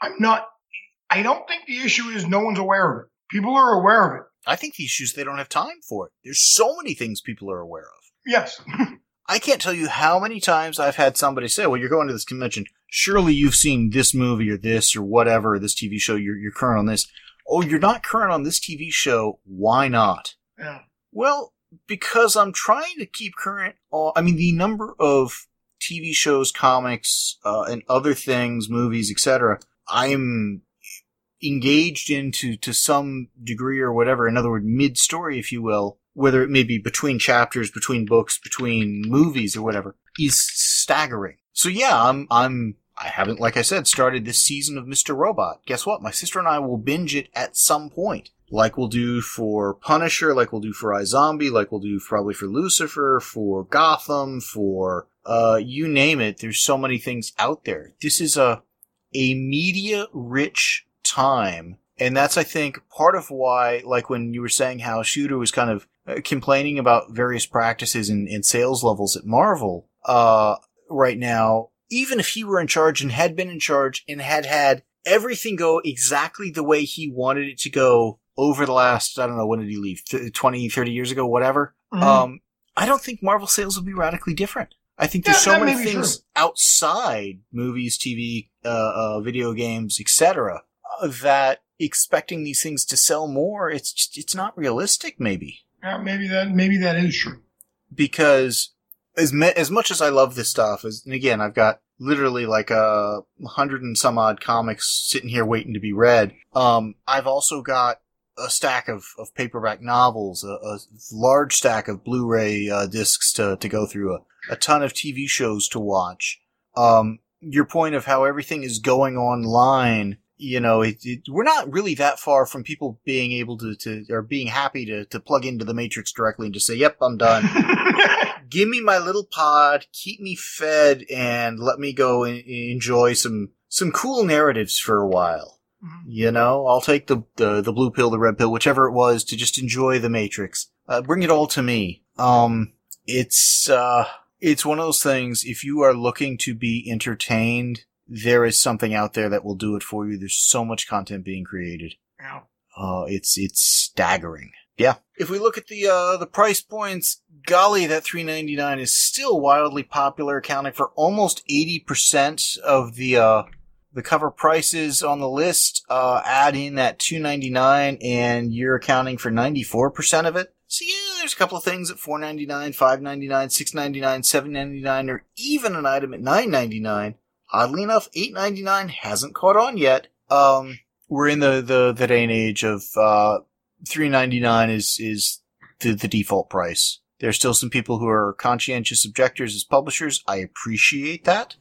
Speaker 2: don't think the issue is no one's aware of it. People are aware of it.
Speaker 1: I think the issue is they don't have time for it. There's so many things people are aware of.
Speaker 2: Yes.
Speaker 1: I can't tell you how many times I've had somebody say, well, you're going to this convention. Surely you've seen this movie or this or whatever, or this TV show. You're current on this. Oh, you're not current on this TV show. Why not?
Speaker 2: Yeah.
Speaker 1: Well, because I'm trying to keep current. The number of TV shows, comics, and other things, movies, etc. I'm engaged into to some degree or whatever. In other words, mid-story, if you will, whether it may be between chapters, between books, between movies or whatever, is staggering. So yeah, I haven't, like I said, started this season of Mr. Robot. Guess what? My sister and I will binge it at some point. Like we'll do for Punisher, like we'll do for iZombie, like we'll do probably for Lucifer, for Gotham, for, you name it. There's so many things out there. This is a media-rich time. And that's, I think, part of why, like when you were saying how Shooter was kind of complaining about various practices and sales levels at Marvel, right now, even if he were in charge and had been in charge and had everything go exactly the way he wanted it to go over the last, I don't know, when did he leave? 20, 30 years ago, whatever. Mm-hmm. I don't think Marvel sales would be radically different. I think there's so many things outside movies, TV, video games, etc., that expecting these things to sell more, it's not realistic, maybe.
Speaker 2: Yeah, maybe that is true.
Speaker 1: Because as much as I love this stuff, and again, I've got literally like 100 and some odd comics sitting here waiting to be read. I've also got a stack of paperback novels, a large stack of Blu-ray discs to go through, a ton of TV shows to watch. Your point of how everything is going online, you know, we're not really that far from people being able to or being happy to plug into the Matrix directly and just say, yep, I'm done. Give me my little pod, keep me fed, and let me go and enjoy some cool narratives for a while. Mm-hmm. You know, I'll take the blue pill, the red pill, whichever it was, to just enjoy the Matrix. Bring it all to me. It's one of those things, if you are looking to be entertained, there is something out there that will do it for you. There's so much content being created.
Speaker 2: Yeah.
Speaker 1: It's staggering. Yeah. If we look at the price points, golly, that $3.99 is still wildly popular, accounting for almost 80% of the cover prices on the list. Add in that $2.99 and you're accounting for 94% of it. So yeah, there's a couple of things at $4.99, $5.99, $6.99, $7.99, or even an item at $9.99. Oddly enough, $8.99 hasn't caught on yet. We're in the day and age of $3.99 is the default price. There's still some people who are conscientious objectors as publishers. I appreciate that.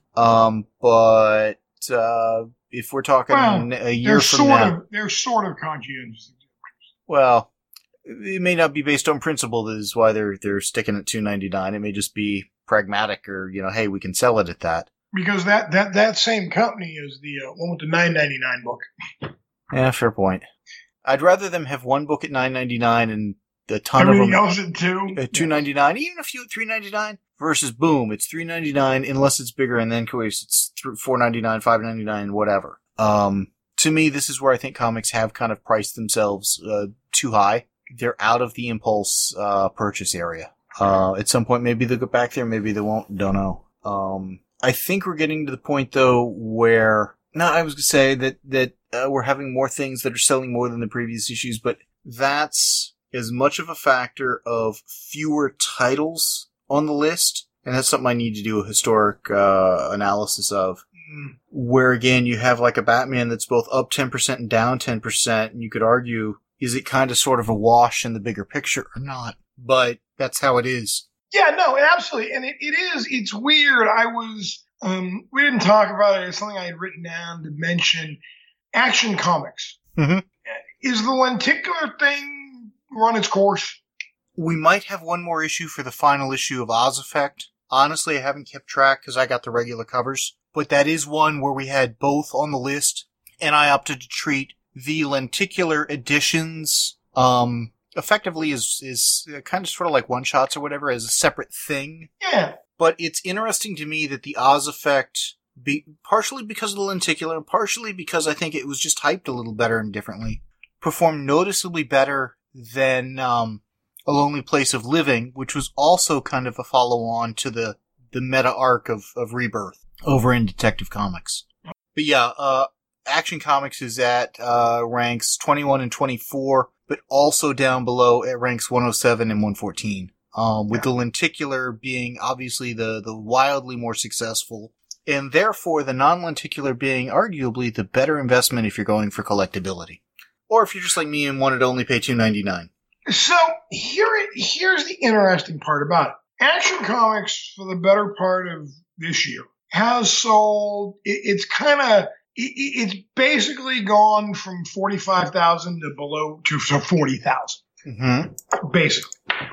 Speaker 1: But if we're talking a year from now,
Speaker 2: they're sort of conscientious.
Speaker 1: Well, it may not be based on principle. That is why they're sticking at $2.99. It may just be pragmatic, or hey, we can sell it at that.
Speaker 2: Because that same company is the one with the $9.99 book.
Speaker 1: Yeah, fair point. I'd rather them have one book at $9.99 and a ton
Speaker 2: everything
Speaker 1: of them
Speaker 2: else at
Speaker 1: $2.99, even a few at $3.99. Versus boom, it's $3.99 unless it's bigger, and then it's $4.99, $5.99, whatever. To me, this is where I think comics have kind of priced themselves too high. They're out of the impulse purchase area. At some point, maybe they'll go back there, maybe they won't. Don't know. I think we're getting to the point though where I was going to say that we're having more things that are selling more than the previous issues, but that's as much of a factor of fewer titles on the list, and that's something I need to do a historic analysis of. Where again, you have like a Batman that's both up 10% and down 10%, and you could argue, is it kind of sort of a wash in the bigger picture or not? But that's how it is.
Speaker 2: Yeah, no, absolutely. And it's weird. We didn't talk about it. It's something I had written down to mention. Action Comics.
Speaker 1: Mm-hmm.
Speaker 2: Is the lenticular thing run its course?
Speaker 1: We might have one more issue for the final issue of Oz Effect. Honestly, I haven't kept track because I got the regular covers. But that is one where we had both on the list, and I opted to treat the lenticular editions effectively is kind of sort of like one-shots or whatever as a separate thing.
Speaker 2: Yeah.
Speaker 1: But it's interesting to me that the Oz effect, partially because of the lenticular, and partially because I think it was just hyped a little better and differently, performed noticeably better than A Lonely Place of Living, which was also kind of a follow-on to the meta arc of Rebirth over in Detective Comics. But yeah, Action Comics is at ranks 21 and 24, but also down below at ranks 107 and 114. With the lenticular being obviously the wildly more successful, and therefore the non-lenticular being arguably the better investment if you're going for collectability. Or if you're just like me and wanted to only pay $2.99.
Speaker 2: So here's the interesting part about it. Action Comics, for the better part of this year, has sold, it's basically gone from 45,000 to below to 40,000.
Speaker 1: Mm-hmm.
Speaker 2: Basically.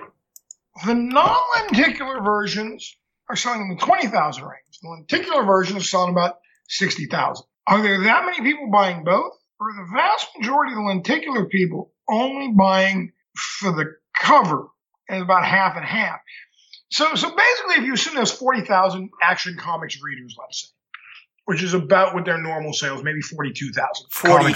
Speaker 2: The non-lenticular versions are selling in the 20,000 range. The lenticular version is selling about 60,000. Are there that many people buying both? Or the vast majority of the lenticular people only buying for the cover, and about half and half? So basically, if you assume there's 40,000 Action Comics readers, let's say, which is about what their normal sales, maybe 42,000.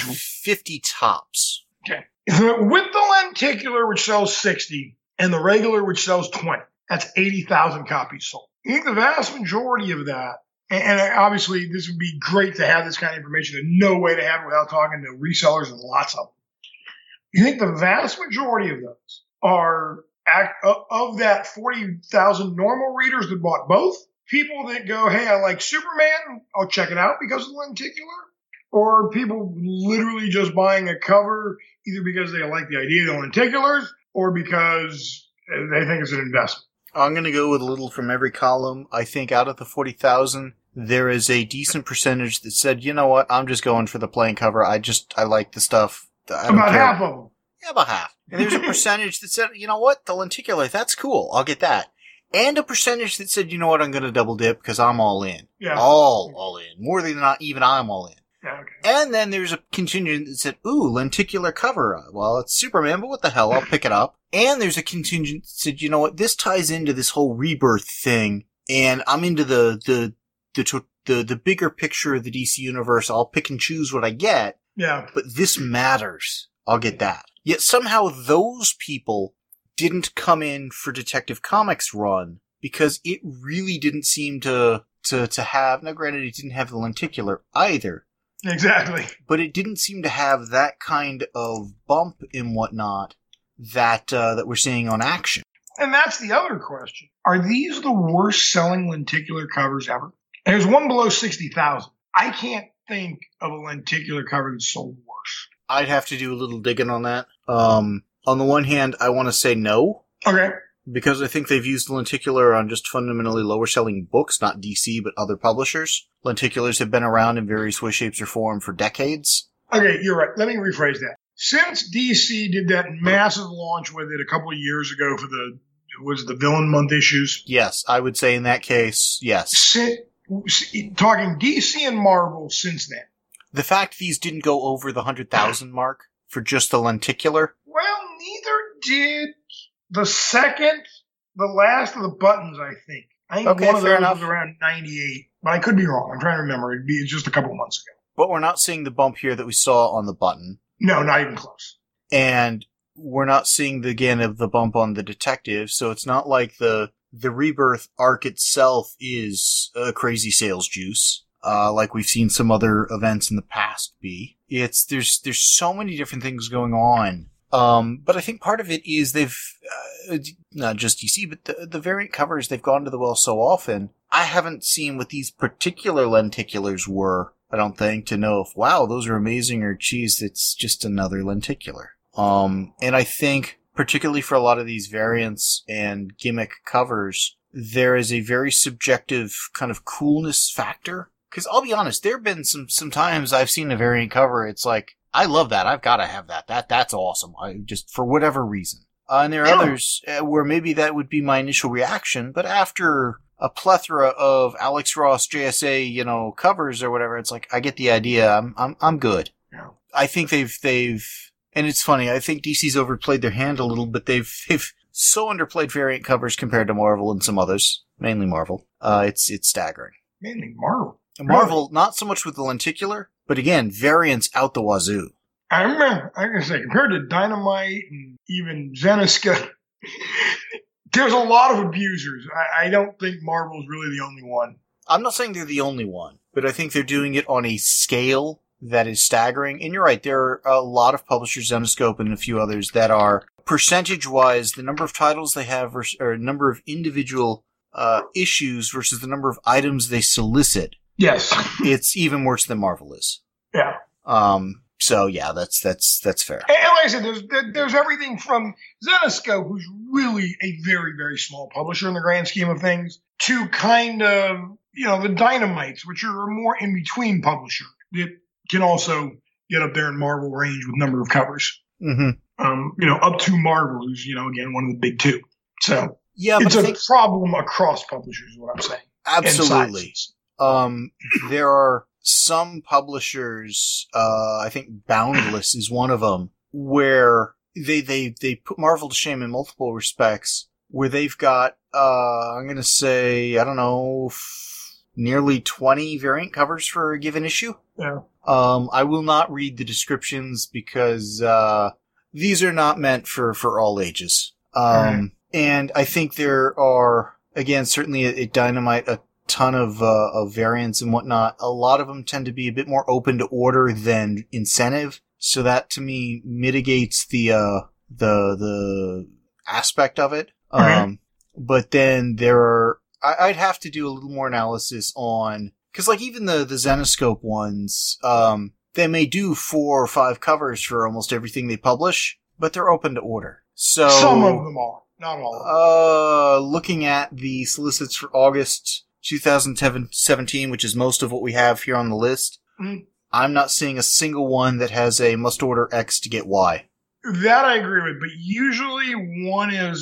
Speaker 1: 50 tops.
Speaker 2: Okay. With the lenticular, which sells 60, and the regular, which sells 20, that's 80,000 copies sold. You think the vast majority of that, and obviously this would be great to have this kind of information, and no way to have it without talking to resellers and lots of them. You think the vast majority of those are, of that 40,000 normal readers that bought both, people that go, hey, I like Superman, I'll check it out because of the lenticular? Or people literally just buying a cover either because they like the idea of the lenticulars or because they think it's an investment?
Speaker 1: I'm going to go with a little from every column. I think out of the 40,000, there is a decent percentage that said, you know what, I'm just going for the plain cover. I like the stuff. I don't
Speaker 2: about
Speaker 1: care.
Speaker 2: Half of them.
Speaker 1: Yeah, about half. And there's a percentage that said, you know what, the lenticular, that's cool. I'll get that. And a percentage that said, you know what, I'm going to double dip because I'm all in.
Speaker 2: Yeah.
Speaker 1: All in. More than not, even I'm all in.
Speaker 2: Yeah, okay.
Speaker 1: And then there's a contingent that said, ooh, lenticular cover. Well, it's Superman, but what the hell, I'll pick it up. And there's a contingent that said, you know what, this ties into this whole Rebirth thing, and I'm into the bigger picture of the DC universe. I'll pick and choose what I get.
Speaker 2: Yeah.
Speaker 1: But this matters. I'll get that. Yet somehow those people didn't come in for Detective Comics run because it really didn't seem to have, now granted it didn't have the lenticular either.
Speaker 2: Exactly.
Speaker 1: But it didn't seem to have that kind of bump and whatnot that we're seeing on Action.
Speaker 2: And that's the other question. Are these the worst selling lenticular covers ever? And there's one below 60,000. I can't think of a lenticular cover that's sold worse.
Speaker 1: I'd have to do a little digging on that. On the one hand, I want to say no.
Speaker 2: Okay.
Speaker 1: Because I think they've used lenticular on just fundamentally lower selling books, not DC, but other publishers. Lenticulars have been around in various ways, shapes, or form for decades.
Speaker 2: Okay, you're right. Let me rephrase that. Since DC did that massive launch with it a couple of years ago for the Villain Month issues?
Speaker 1: Yes, I would say in that case, yes.
Speaker 2: Talking DC and Marvel since then.
Speaker 1: The fact these didn't go over the 100,000 mark for just the lenticular?
Speaker 2: Well, neither did the last of the buttons, I think. I think
Speaker 1: okay,
Speaker 2: one of those
Speaker 1: enough.
Speaker 2: was around 98, but I could be wrong. I'm trying to remember. It's just a couple of months ago.
Speaker 1: But we're not seeing the bump here that we saw on the button.
Speaker 2: No, not even close.
Speaker 1: And we're not seeing the bump on the detective, so it's not like the Rebirth arc itself is a crazy sales juice, like we've seen some other events in the past be. There's so many different things going on. But I think part of it is they've, not just DC, but the variant covers, they've gone to the well so often. I haven't seen what these particular lenticulars were, I don't think, to know if, wow, those are amazing, or geez, it's just another lenticular. And I think, particularly for a lot of these variants and gimmick covers, there is a very subjective kind of coolness factor. Because I'll be honest, there have been some times I've seen a variant cover, it's like, I love that. I've got to have that. That's awesome. Just for whatever reason. And there are others where maybe that would be my initial reaction, but after a plethora of Alex Ross JSA, covers or whatever, it's like I get the idea. I'm good.
Speaker 2: Yeah.
Speaker 1: I think they've And it's funny, I think DC's overplayed their hand a little, but they've so underplayed variant covers compared to Marvel and some others, mainly Marvel. It's staggering.
Speaker 2: Mainly Marvel.
Speaker 1: Marvel,
Speaker 2: Really?
Speaker 1: not so much with the lenticular, but again, variants out the wazoo.
Speaker 2: I remember, I can say, compared to Dynamite and even Zenescope, there's a lot of abusers. I don't think Marvel's really the only one.
Speaker 1: I'm not saying they're the only one, but I think they're doing it on a scale that is staggering. And you're right, there are a lot of publishers, Zenescope and a few others, that are, percentage-wise, the number of titles they have or number of individual issues versus the number of items they solicit.
Speaker 2: Yes.
Speaker 1: It's even worse than Marvel is.
Speaker 2: Yeah.
Speaker 1: So yeah, that's fair.
Speaker 2: And like I said, there's everything from Zenescope, who's really a very, very small publisher in the grand scheme of things, to kind of, the Dynamites, which are a more in-between publisher that can also get up there in Marvel range with number of covers.
Speaker 1: Mm-hmm.
Speaker 2: Up to Marvel, who's, again, one of the big two. So
Speaker 1: yeah,
Speaker 2: it's a problem across publishers, is what I'm saying.
Speaker 1: Absolutely. There are some publishers, I think Boundless is one of them, where they put Marvel to shame in multiple respects, where they've got, I'm going to say, I don't know, nearly 20 variant covers for a given issue.
Speaker 2: Yeah.
Speaker 1: I will not read the descriptions because, these are not meant for all ages.
Speaker 2: Right.
Speaker 1: And I think there are, again, certainly at Dynamite, a ton of variants and whatnot. A lot of them tend to be a bit more open to order than incentive. So that to me mitigates the aspect of it.
Speaker 2: Okay.
Speaker 1: But then I'd have to do a little more analysis on, cause like even the Zenescope ones, they may do 4 or 5 covers for almost everything they publish, but they're open to order. So
Speaker 2: some of them are, not all of them.
Speaker 1: Looking at the solicits for August 2017, which is most of what we have here on the list, I'm not seeing a single one that has a must order X to get Y.
Speaker 2: That I agree with, but usually one is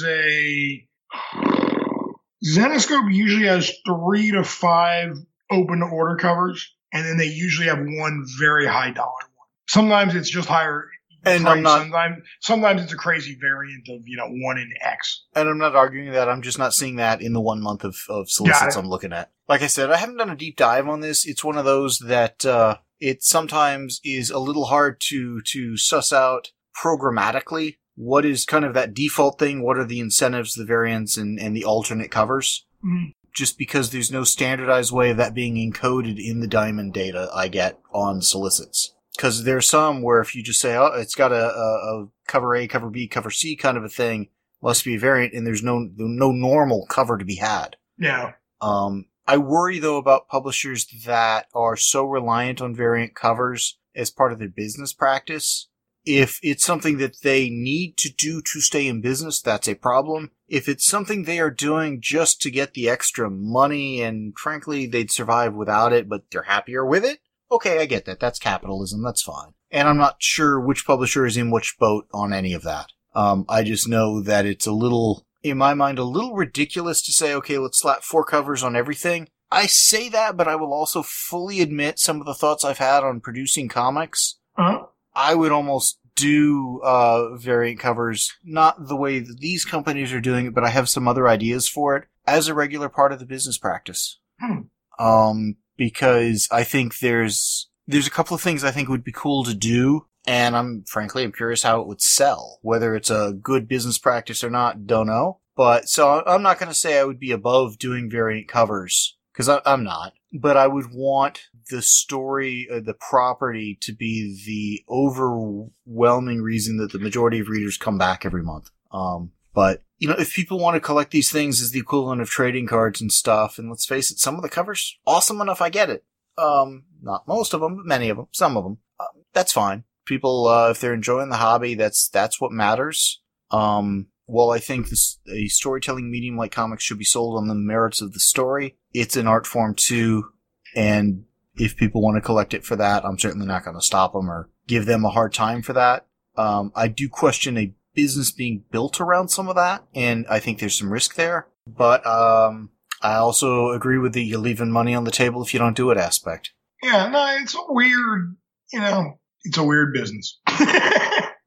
Speaker 2: Zenescope usually has 3 to 5 open to order covers, and then they usually have one very high dollar one. Sometimes it's just higher.
Speaker 1: And
Speaker 2: price. Sometimes it's a crazy variant of, 1 in X.
Speaker 1: And I'm not arguing that. I'm just not seeing that in the 1 month of solicits I'm looking at. Like I said, I haven't done a deep dive on this. It's one of those that, it sometimes is a little hard to suss out programmatically what is kind of that default thing, what are the incentives, the variants, and the alternate covers.
Speaker 2: Mm-hmm.
Speaker 1: Just because there's no standardized way of that being encoded in the diamond data I get on solicits. Because there's some where if you just say, oh, it's got a cover A, cover B, cover C kind of a thing, must be a variant, and there's no normal cover to be had.
Speaker 2: Yeah.
Speaker 1: I worry, though, about publishers that are so reliant on variant covers as part of their business practice. If it's something that they need to do to stay in business, that's a problem. If it's something they are doing just to get the extra money, and frankly, they'd survive without it, but they're happier with it, okay, I get that. That's capitalism. That's fine. And I'm not sure which publisher is in which boat on any of that. I just know that it's a little, in my mind, a little ridiculous to say, okay, let's slap 4 covers on everything. I say that, but I will also fully admit some of the thoughts I've had on producing comics.
Speaker 2: Uh-huh.
Speaker 1: I would almost do variant covers, not the way that these companies are doing it, but I have some other ideas for it as a regular part of the business practice. Because I think there's a couple of things I think would be cool to do, and I'm curious how it would sell. Whether it's a good business practice or not, don't know. But so I'm not going to say I would be above doing variant covers, because I'm not. But I would want the story, the property, to be the overwhelming reason that the majority of readers come back every month. But, if people want to collect these things as the equivalent of trading cards and stuff, and let's face it, some of the covers, awesome enough, I get it. Not most of them, but many of them, some of them. That's fine. People, if they're enjoying the hobby, that's what matters. While I think a storytelling medium like comics should be sold on the merits of the story, it's an art form too, and if people want to collect it for that, I'm certainly not going to stop them or give them a hard time for that. I do question a business being built around some of that, and I think there's some risk there. But I also agree with the you're leaving money on the table if you don't do it aspect.
Speaker 2: Yeah, no, it's a weird, it's a weird business.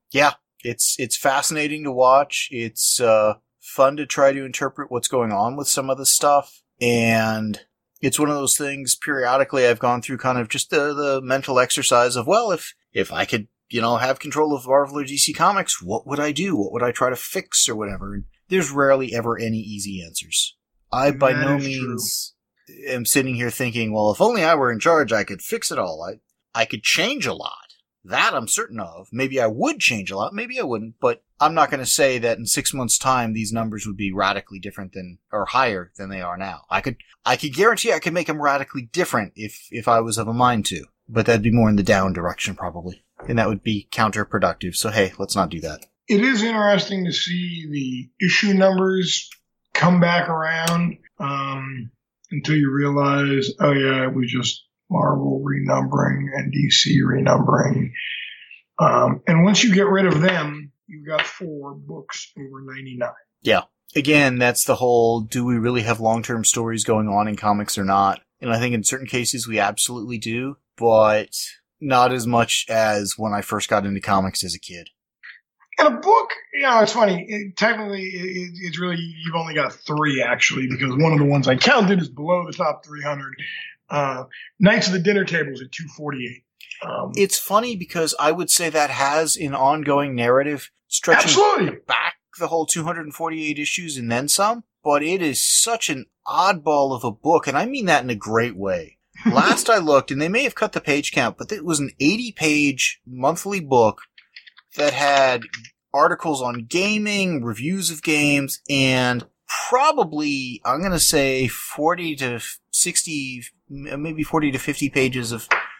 Speaker 1: Yeah, it's fascinating to watch. It's fun to try to interpret what's going on with some of the stuff, and it's one of those things. Periodically, I've gone through kind of just the mental exercise of, well, if I could, have control of Marvel or DC Comics, what would I do? What would I try to fix or whatever? And there's rarely ever any easy answers. I by no means am sitting here thinking, well, if only I were in charge, I could fix it all. I could change a lot. That I'm certain of. Maybe I would change a lot, maybe I wouldn't, but I'm not going to say that in 6 months' time these numbers would be radically different or higher than they are now. I could guarantee I could make them radically different if I was of a mind to, but that'd be more in the down direction probably, and that would be counterproductive. So hey, let's not do that.
Speaker 2: It is interesting to see the issue numbers come back around until you realize, oh yeah, it was just Marvel renumbering and DC renumbering. And once you get rid of them, you've got 4 books over 99.
Speaker 1: Yeah. Again, that's the whole, do we really have long-term stories going on in comics or not? And I think in certain cases we absolutely do, but not as much as when I first got into comics as a kid.
Speaker 2: And a book, it's funny. Technically, it's really, you've only got 3 actually, because one of the ones I counted is below the top 300. Knights of the Dinner Table is at 248.
Speaker 1: It's funny because I would say that has an ongoing narrative stretching
Speaker 2: absolutely
Speaker 1: back the whole 248 issues and then some, but it is such an oddball of a book, and I mean that in a great way. Last I looked, and they may have cut the page count, but it was an 80-page monthly book that had articles on gaming, reviews of games, and probably, I'm going to say 40 to 60, maybe 40 to 50 pages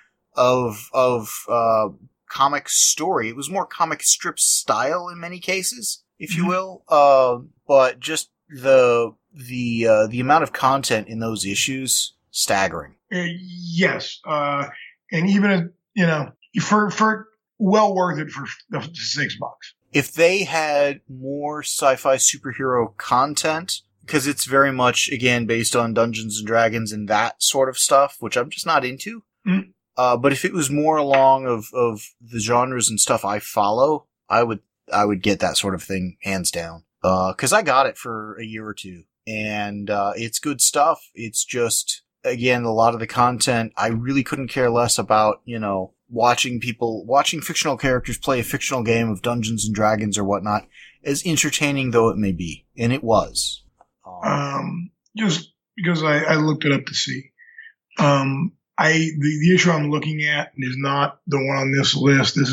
Speaker 1: of comic story. It was more comic strip style in many cases, if you will. But just the amount of content in those issues, staggering.
Speaker 2: Yes. And even, for well worth it for $6.
Speaker 1: If they had more sci-fi superhero content, because it's very much, again, based on Dungeons and Dragons and that sort of stuff, which I'm just not into.
Speaker 2: Mm-hmm.
Speaker 1: But if it was more along of the genres and stuff I follow, I would get that sort of thing hands down. Cause I got it for a year or two, and it's good stuff. It's just, again, a lot of the content, I really couldn't care less about, watching fictional characters play a fictional game of Dungeons and Dragons or whatnot, as entertaining though it may be. And it was.
Speaker 2: Just because I looked it up to see. The issue I'm looking at is not the one on this list. This is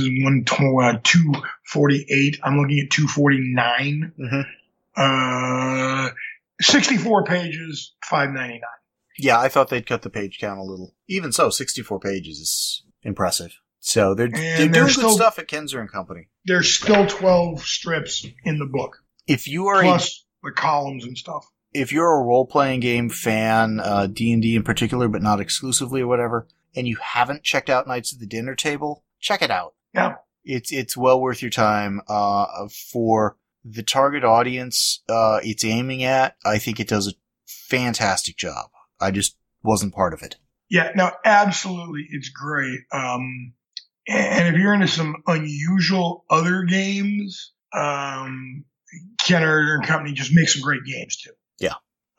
Speaker 2: 248. I'm looking at 249.
Speaker 1: Mm-hmm.
Speaker 2: 64 pages, $5.99.
Speaker 1: Yeah, I thought they'd cut the page count a little. Even so, 64 pages is impressive. So they're doing good stuff at Kenzer and Company.
Speaker 2: There's still 12 strips in the book.
Speaker 1: If you are
Speaker 2: plus the columns and stuff.
Speaker 1: If you're a role-playing game fan, D&D in particular, but not exclusively or whatever, and you haven't checked out Knights of the Dinner Table, check it out.
Speaker 2: Yeah.
Speaker 1: It's well worth your time. For the target audience it's aiming at, I think it does a fantastic job. I just wasn't part of it.
Speaker 2: Yeah, no, absolutely. It's great. And if you're into some unusual other games, Kenner and Company just make some great games too.
Speaker 1: Yeah.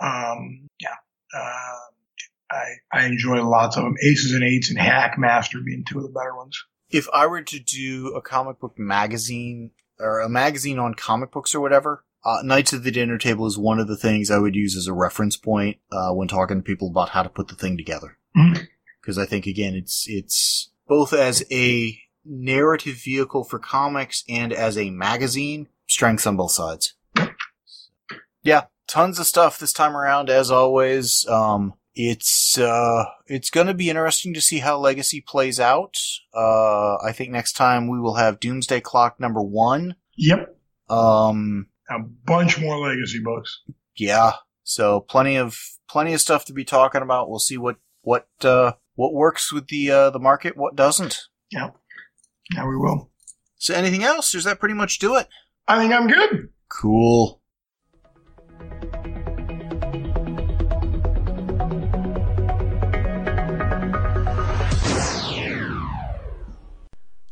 Speaker 2: I enjoy lots of them. Aces and Eights and Hackmaster being 2 of the better ones.
Speaker 1: If I were to do a comic book magazine or a magazine on comic books or whatever, Knights of the Dinner Table is one of the things I would use as a reference point when talking to people about how to put the thing together. Because I think, again, it's both as a narrative vehicle for comics and as a magazine, strengths on both sides. Yeah, tons of stuff this time around, as always. It's going to be interesting to see how Legacy plays out. I think next time we will have Doomsday Clock #1.
Speaker 2: Yep. A bunch more Legacy books.
Speaker 1: Yeah. So plenty of stuff to be talking about. We'll see what works with the market, what doesn't.
Speaker 2: Yeah. Yeah, we will.
Speaker 1: So anything else? Does that pretty much do it?
Speaker 2: I think I'm good.
Speaker 1: Cool.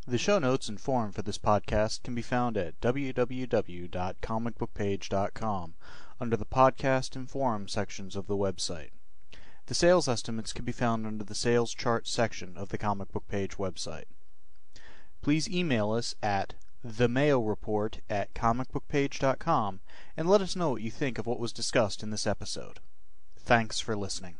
Speaker 1: The show notes and forum for this podcast can be found at www.comicbookpage.com under the podcast and forum sections of the website. The sales estimates can be found under the sales chart section of the Comic Book Page website. Please email us at themayoreport@comicbookpage.com and let us know what you think of what was discussed in this episode. Thanks for listening.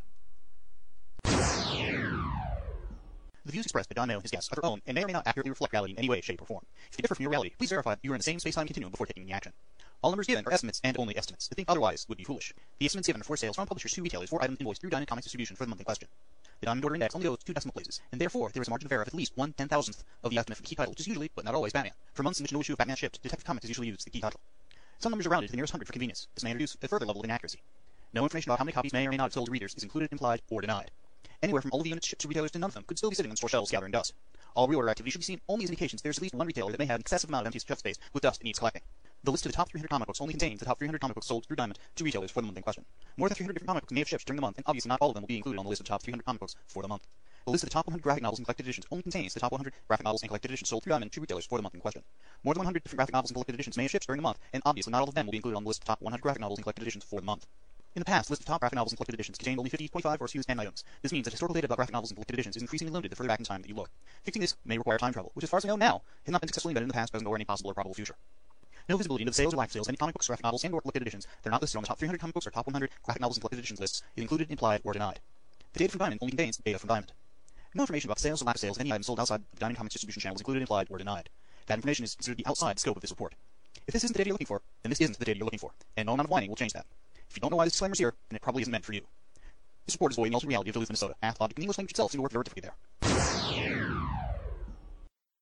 Speaker 3: The views expressed by Don Mayo and his guests are their own and may or may not accurately reflect reality in any way, shape, or form. If you differ from your reality, please verify that you are in the same space-time continuum before taking any action. All numbers given are estimates and only estimates. To think otherwise would be foolish. The estimates given are for sales from publishers to retailers for items invoiced through Diamond Comics Distribution for the month in question. The Diamond Order Index only goes 2 decimal places, and therefore there is a margin of error of at least 1/10,000th of the estimate for the key title, which is usually, but not always, Batman. For months in which no issue of Batman shipped, Detective Comics has usually used the key title. Some numbers are rounded to the nearest hundred for convenience. This may introduce a further level of inaccuracy. No information about how many copies may or may not have sold to readers is included, implied, or denied. Anywhere from all of the units shipped to retailers to none of them could still be sitting on store shelves gathering dust. All reorder activity should be seen only as indications there is at least one retailer that may have an excessive amount of empty shelf space with dust it needs collecting. The list of the top 300 comic books only contains the top 300 comic books sold through Diamond to retailers for the month in question. More than 300 different comic books may have shipped during the month, and obviously not all of them will be included on the list of the top 300 comic books for the month. The list of the top 100 graphic novels and collected editions only contains the top 100 graphic novels and collected editions sold through Diamond to retailers for the month in question. More than 100 different graphic novels and collected editions may have shipped during the month, and obviously not all of them will be included on the list of the top 100 graphic novels and collected editions for the month. In the past, the list of top graphic novels and collected editions contained only 50, 25, or 10 items. This means that historical data about graphic novels and collected editions is increasingly limited the further back in time that you look. Fixing this may require time travel, which as far as I know now, has not been successfully invented in the past, present, or any possible or probable future. No visibility into the sales or lack of sales of any comic books, graphic novels, and/or collected editions that are not listed on the top 300 comic books or top 100 graphic novels and collected editions lists is included, implied, or denied. The data from Diamond only contains data from Diamond. No information about the sales or lack of sales of any item sold outside the Diamond Comics distribution channel is included, implied, or denied. That information is considered to be outside the scope of this report. If this isn't the data you're looking for, then this isn't the data you're looking for, and no amount of whining will change that. If you don't know why this disclaimer's here, then it probably isn't meant for you. This report is void in the alternate reality of Duluth, Minnesota. Math, logic, and English language itself seem to work very differently there.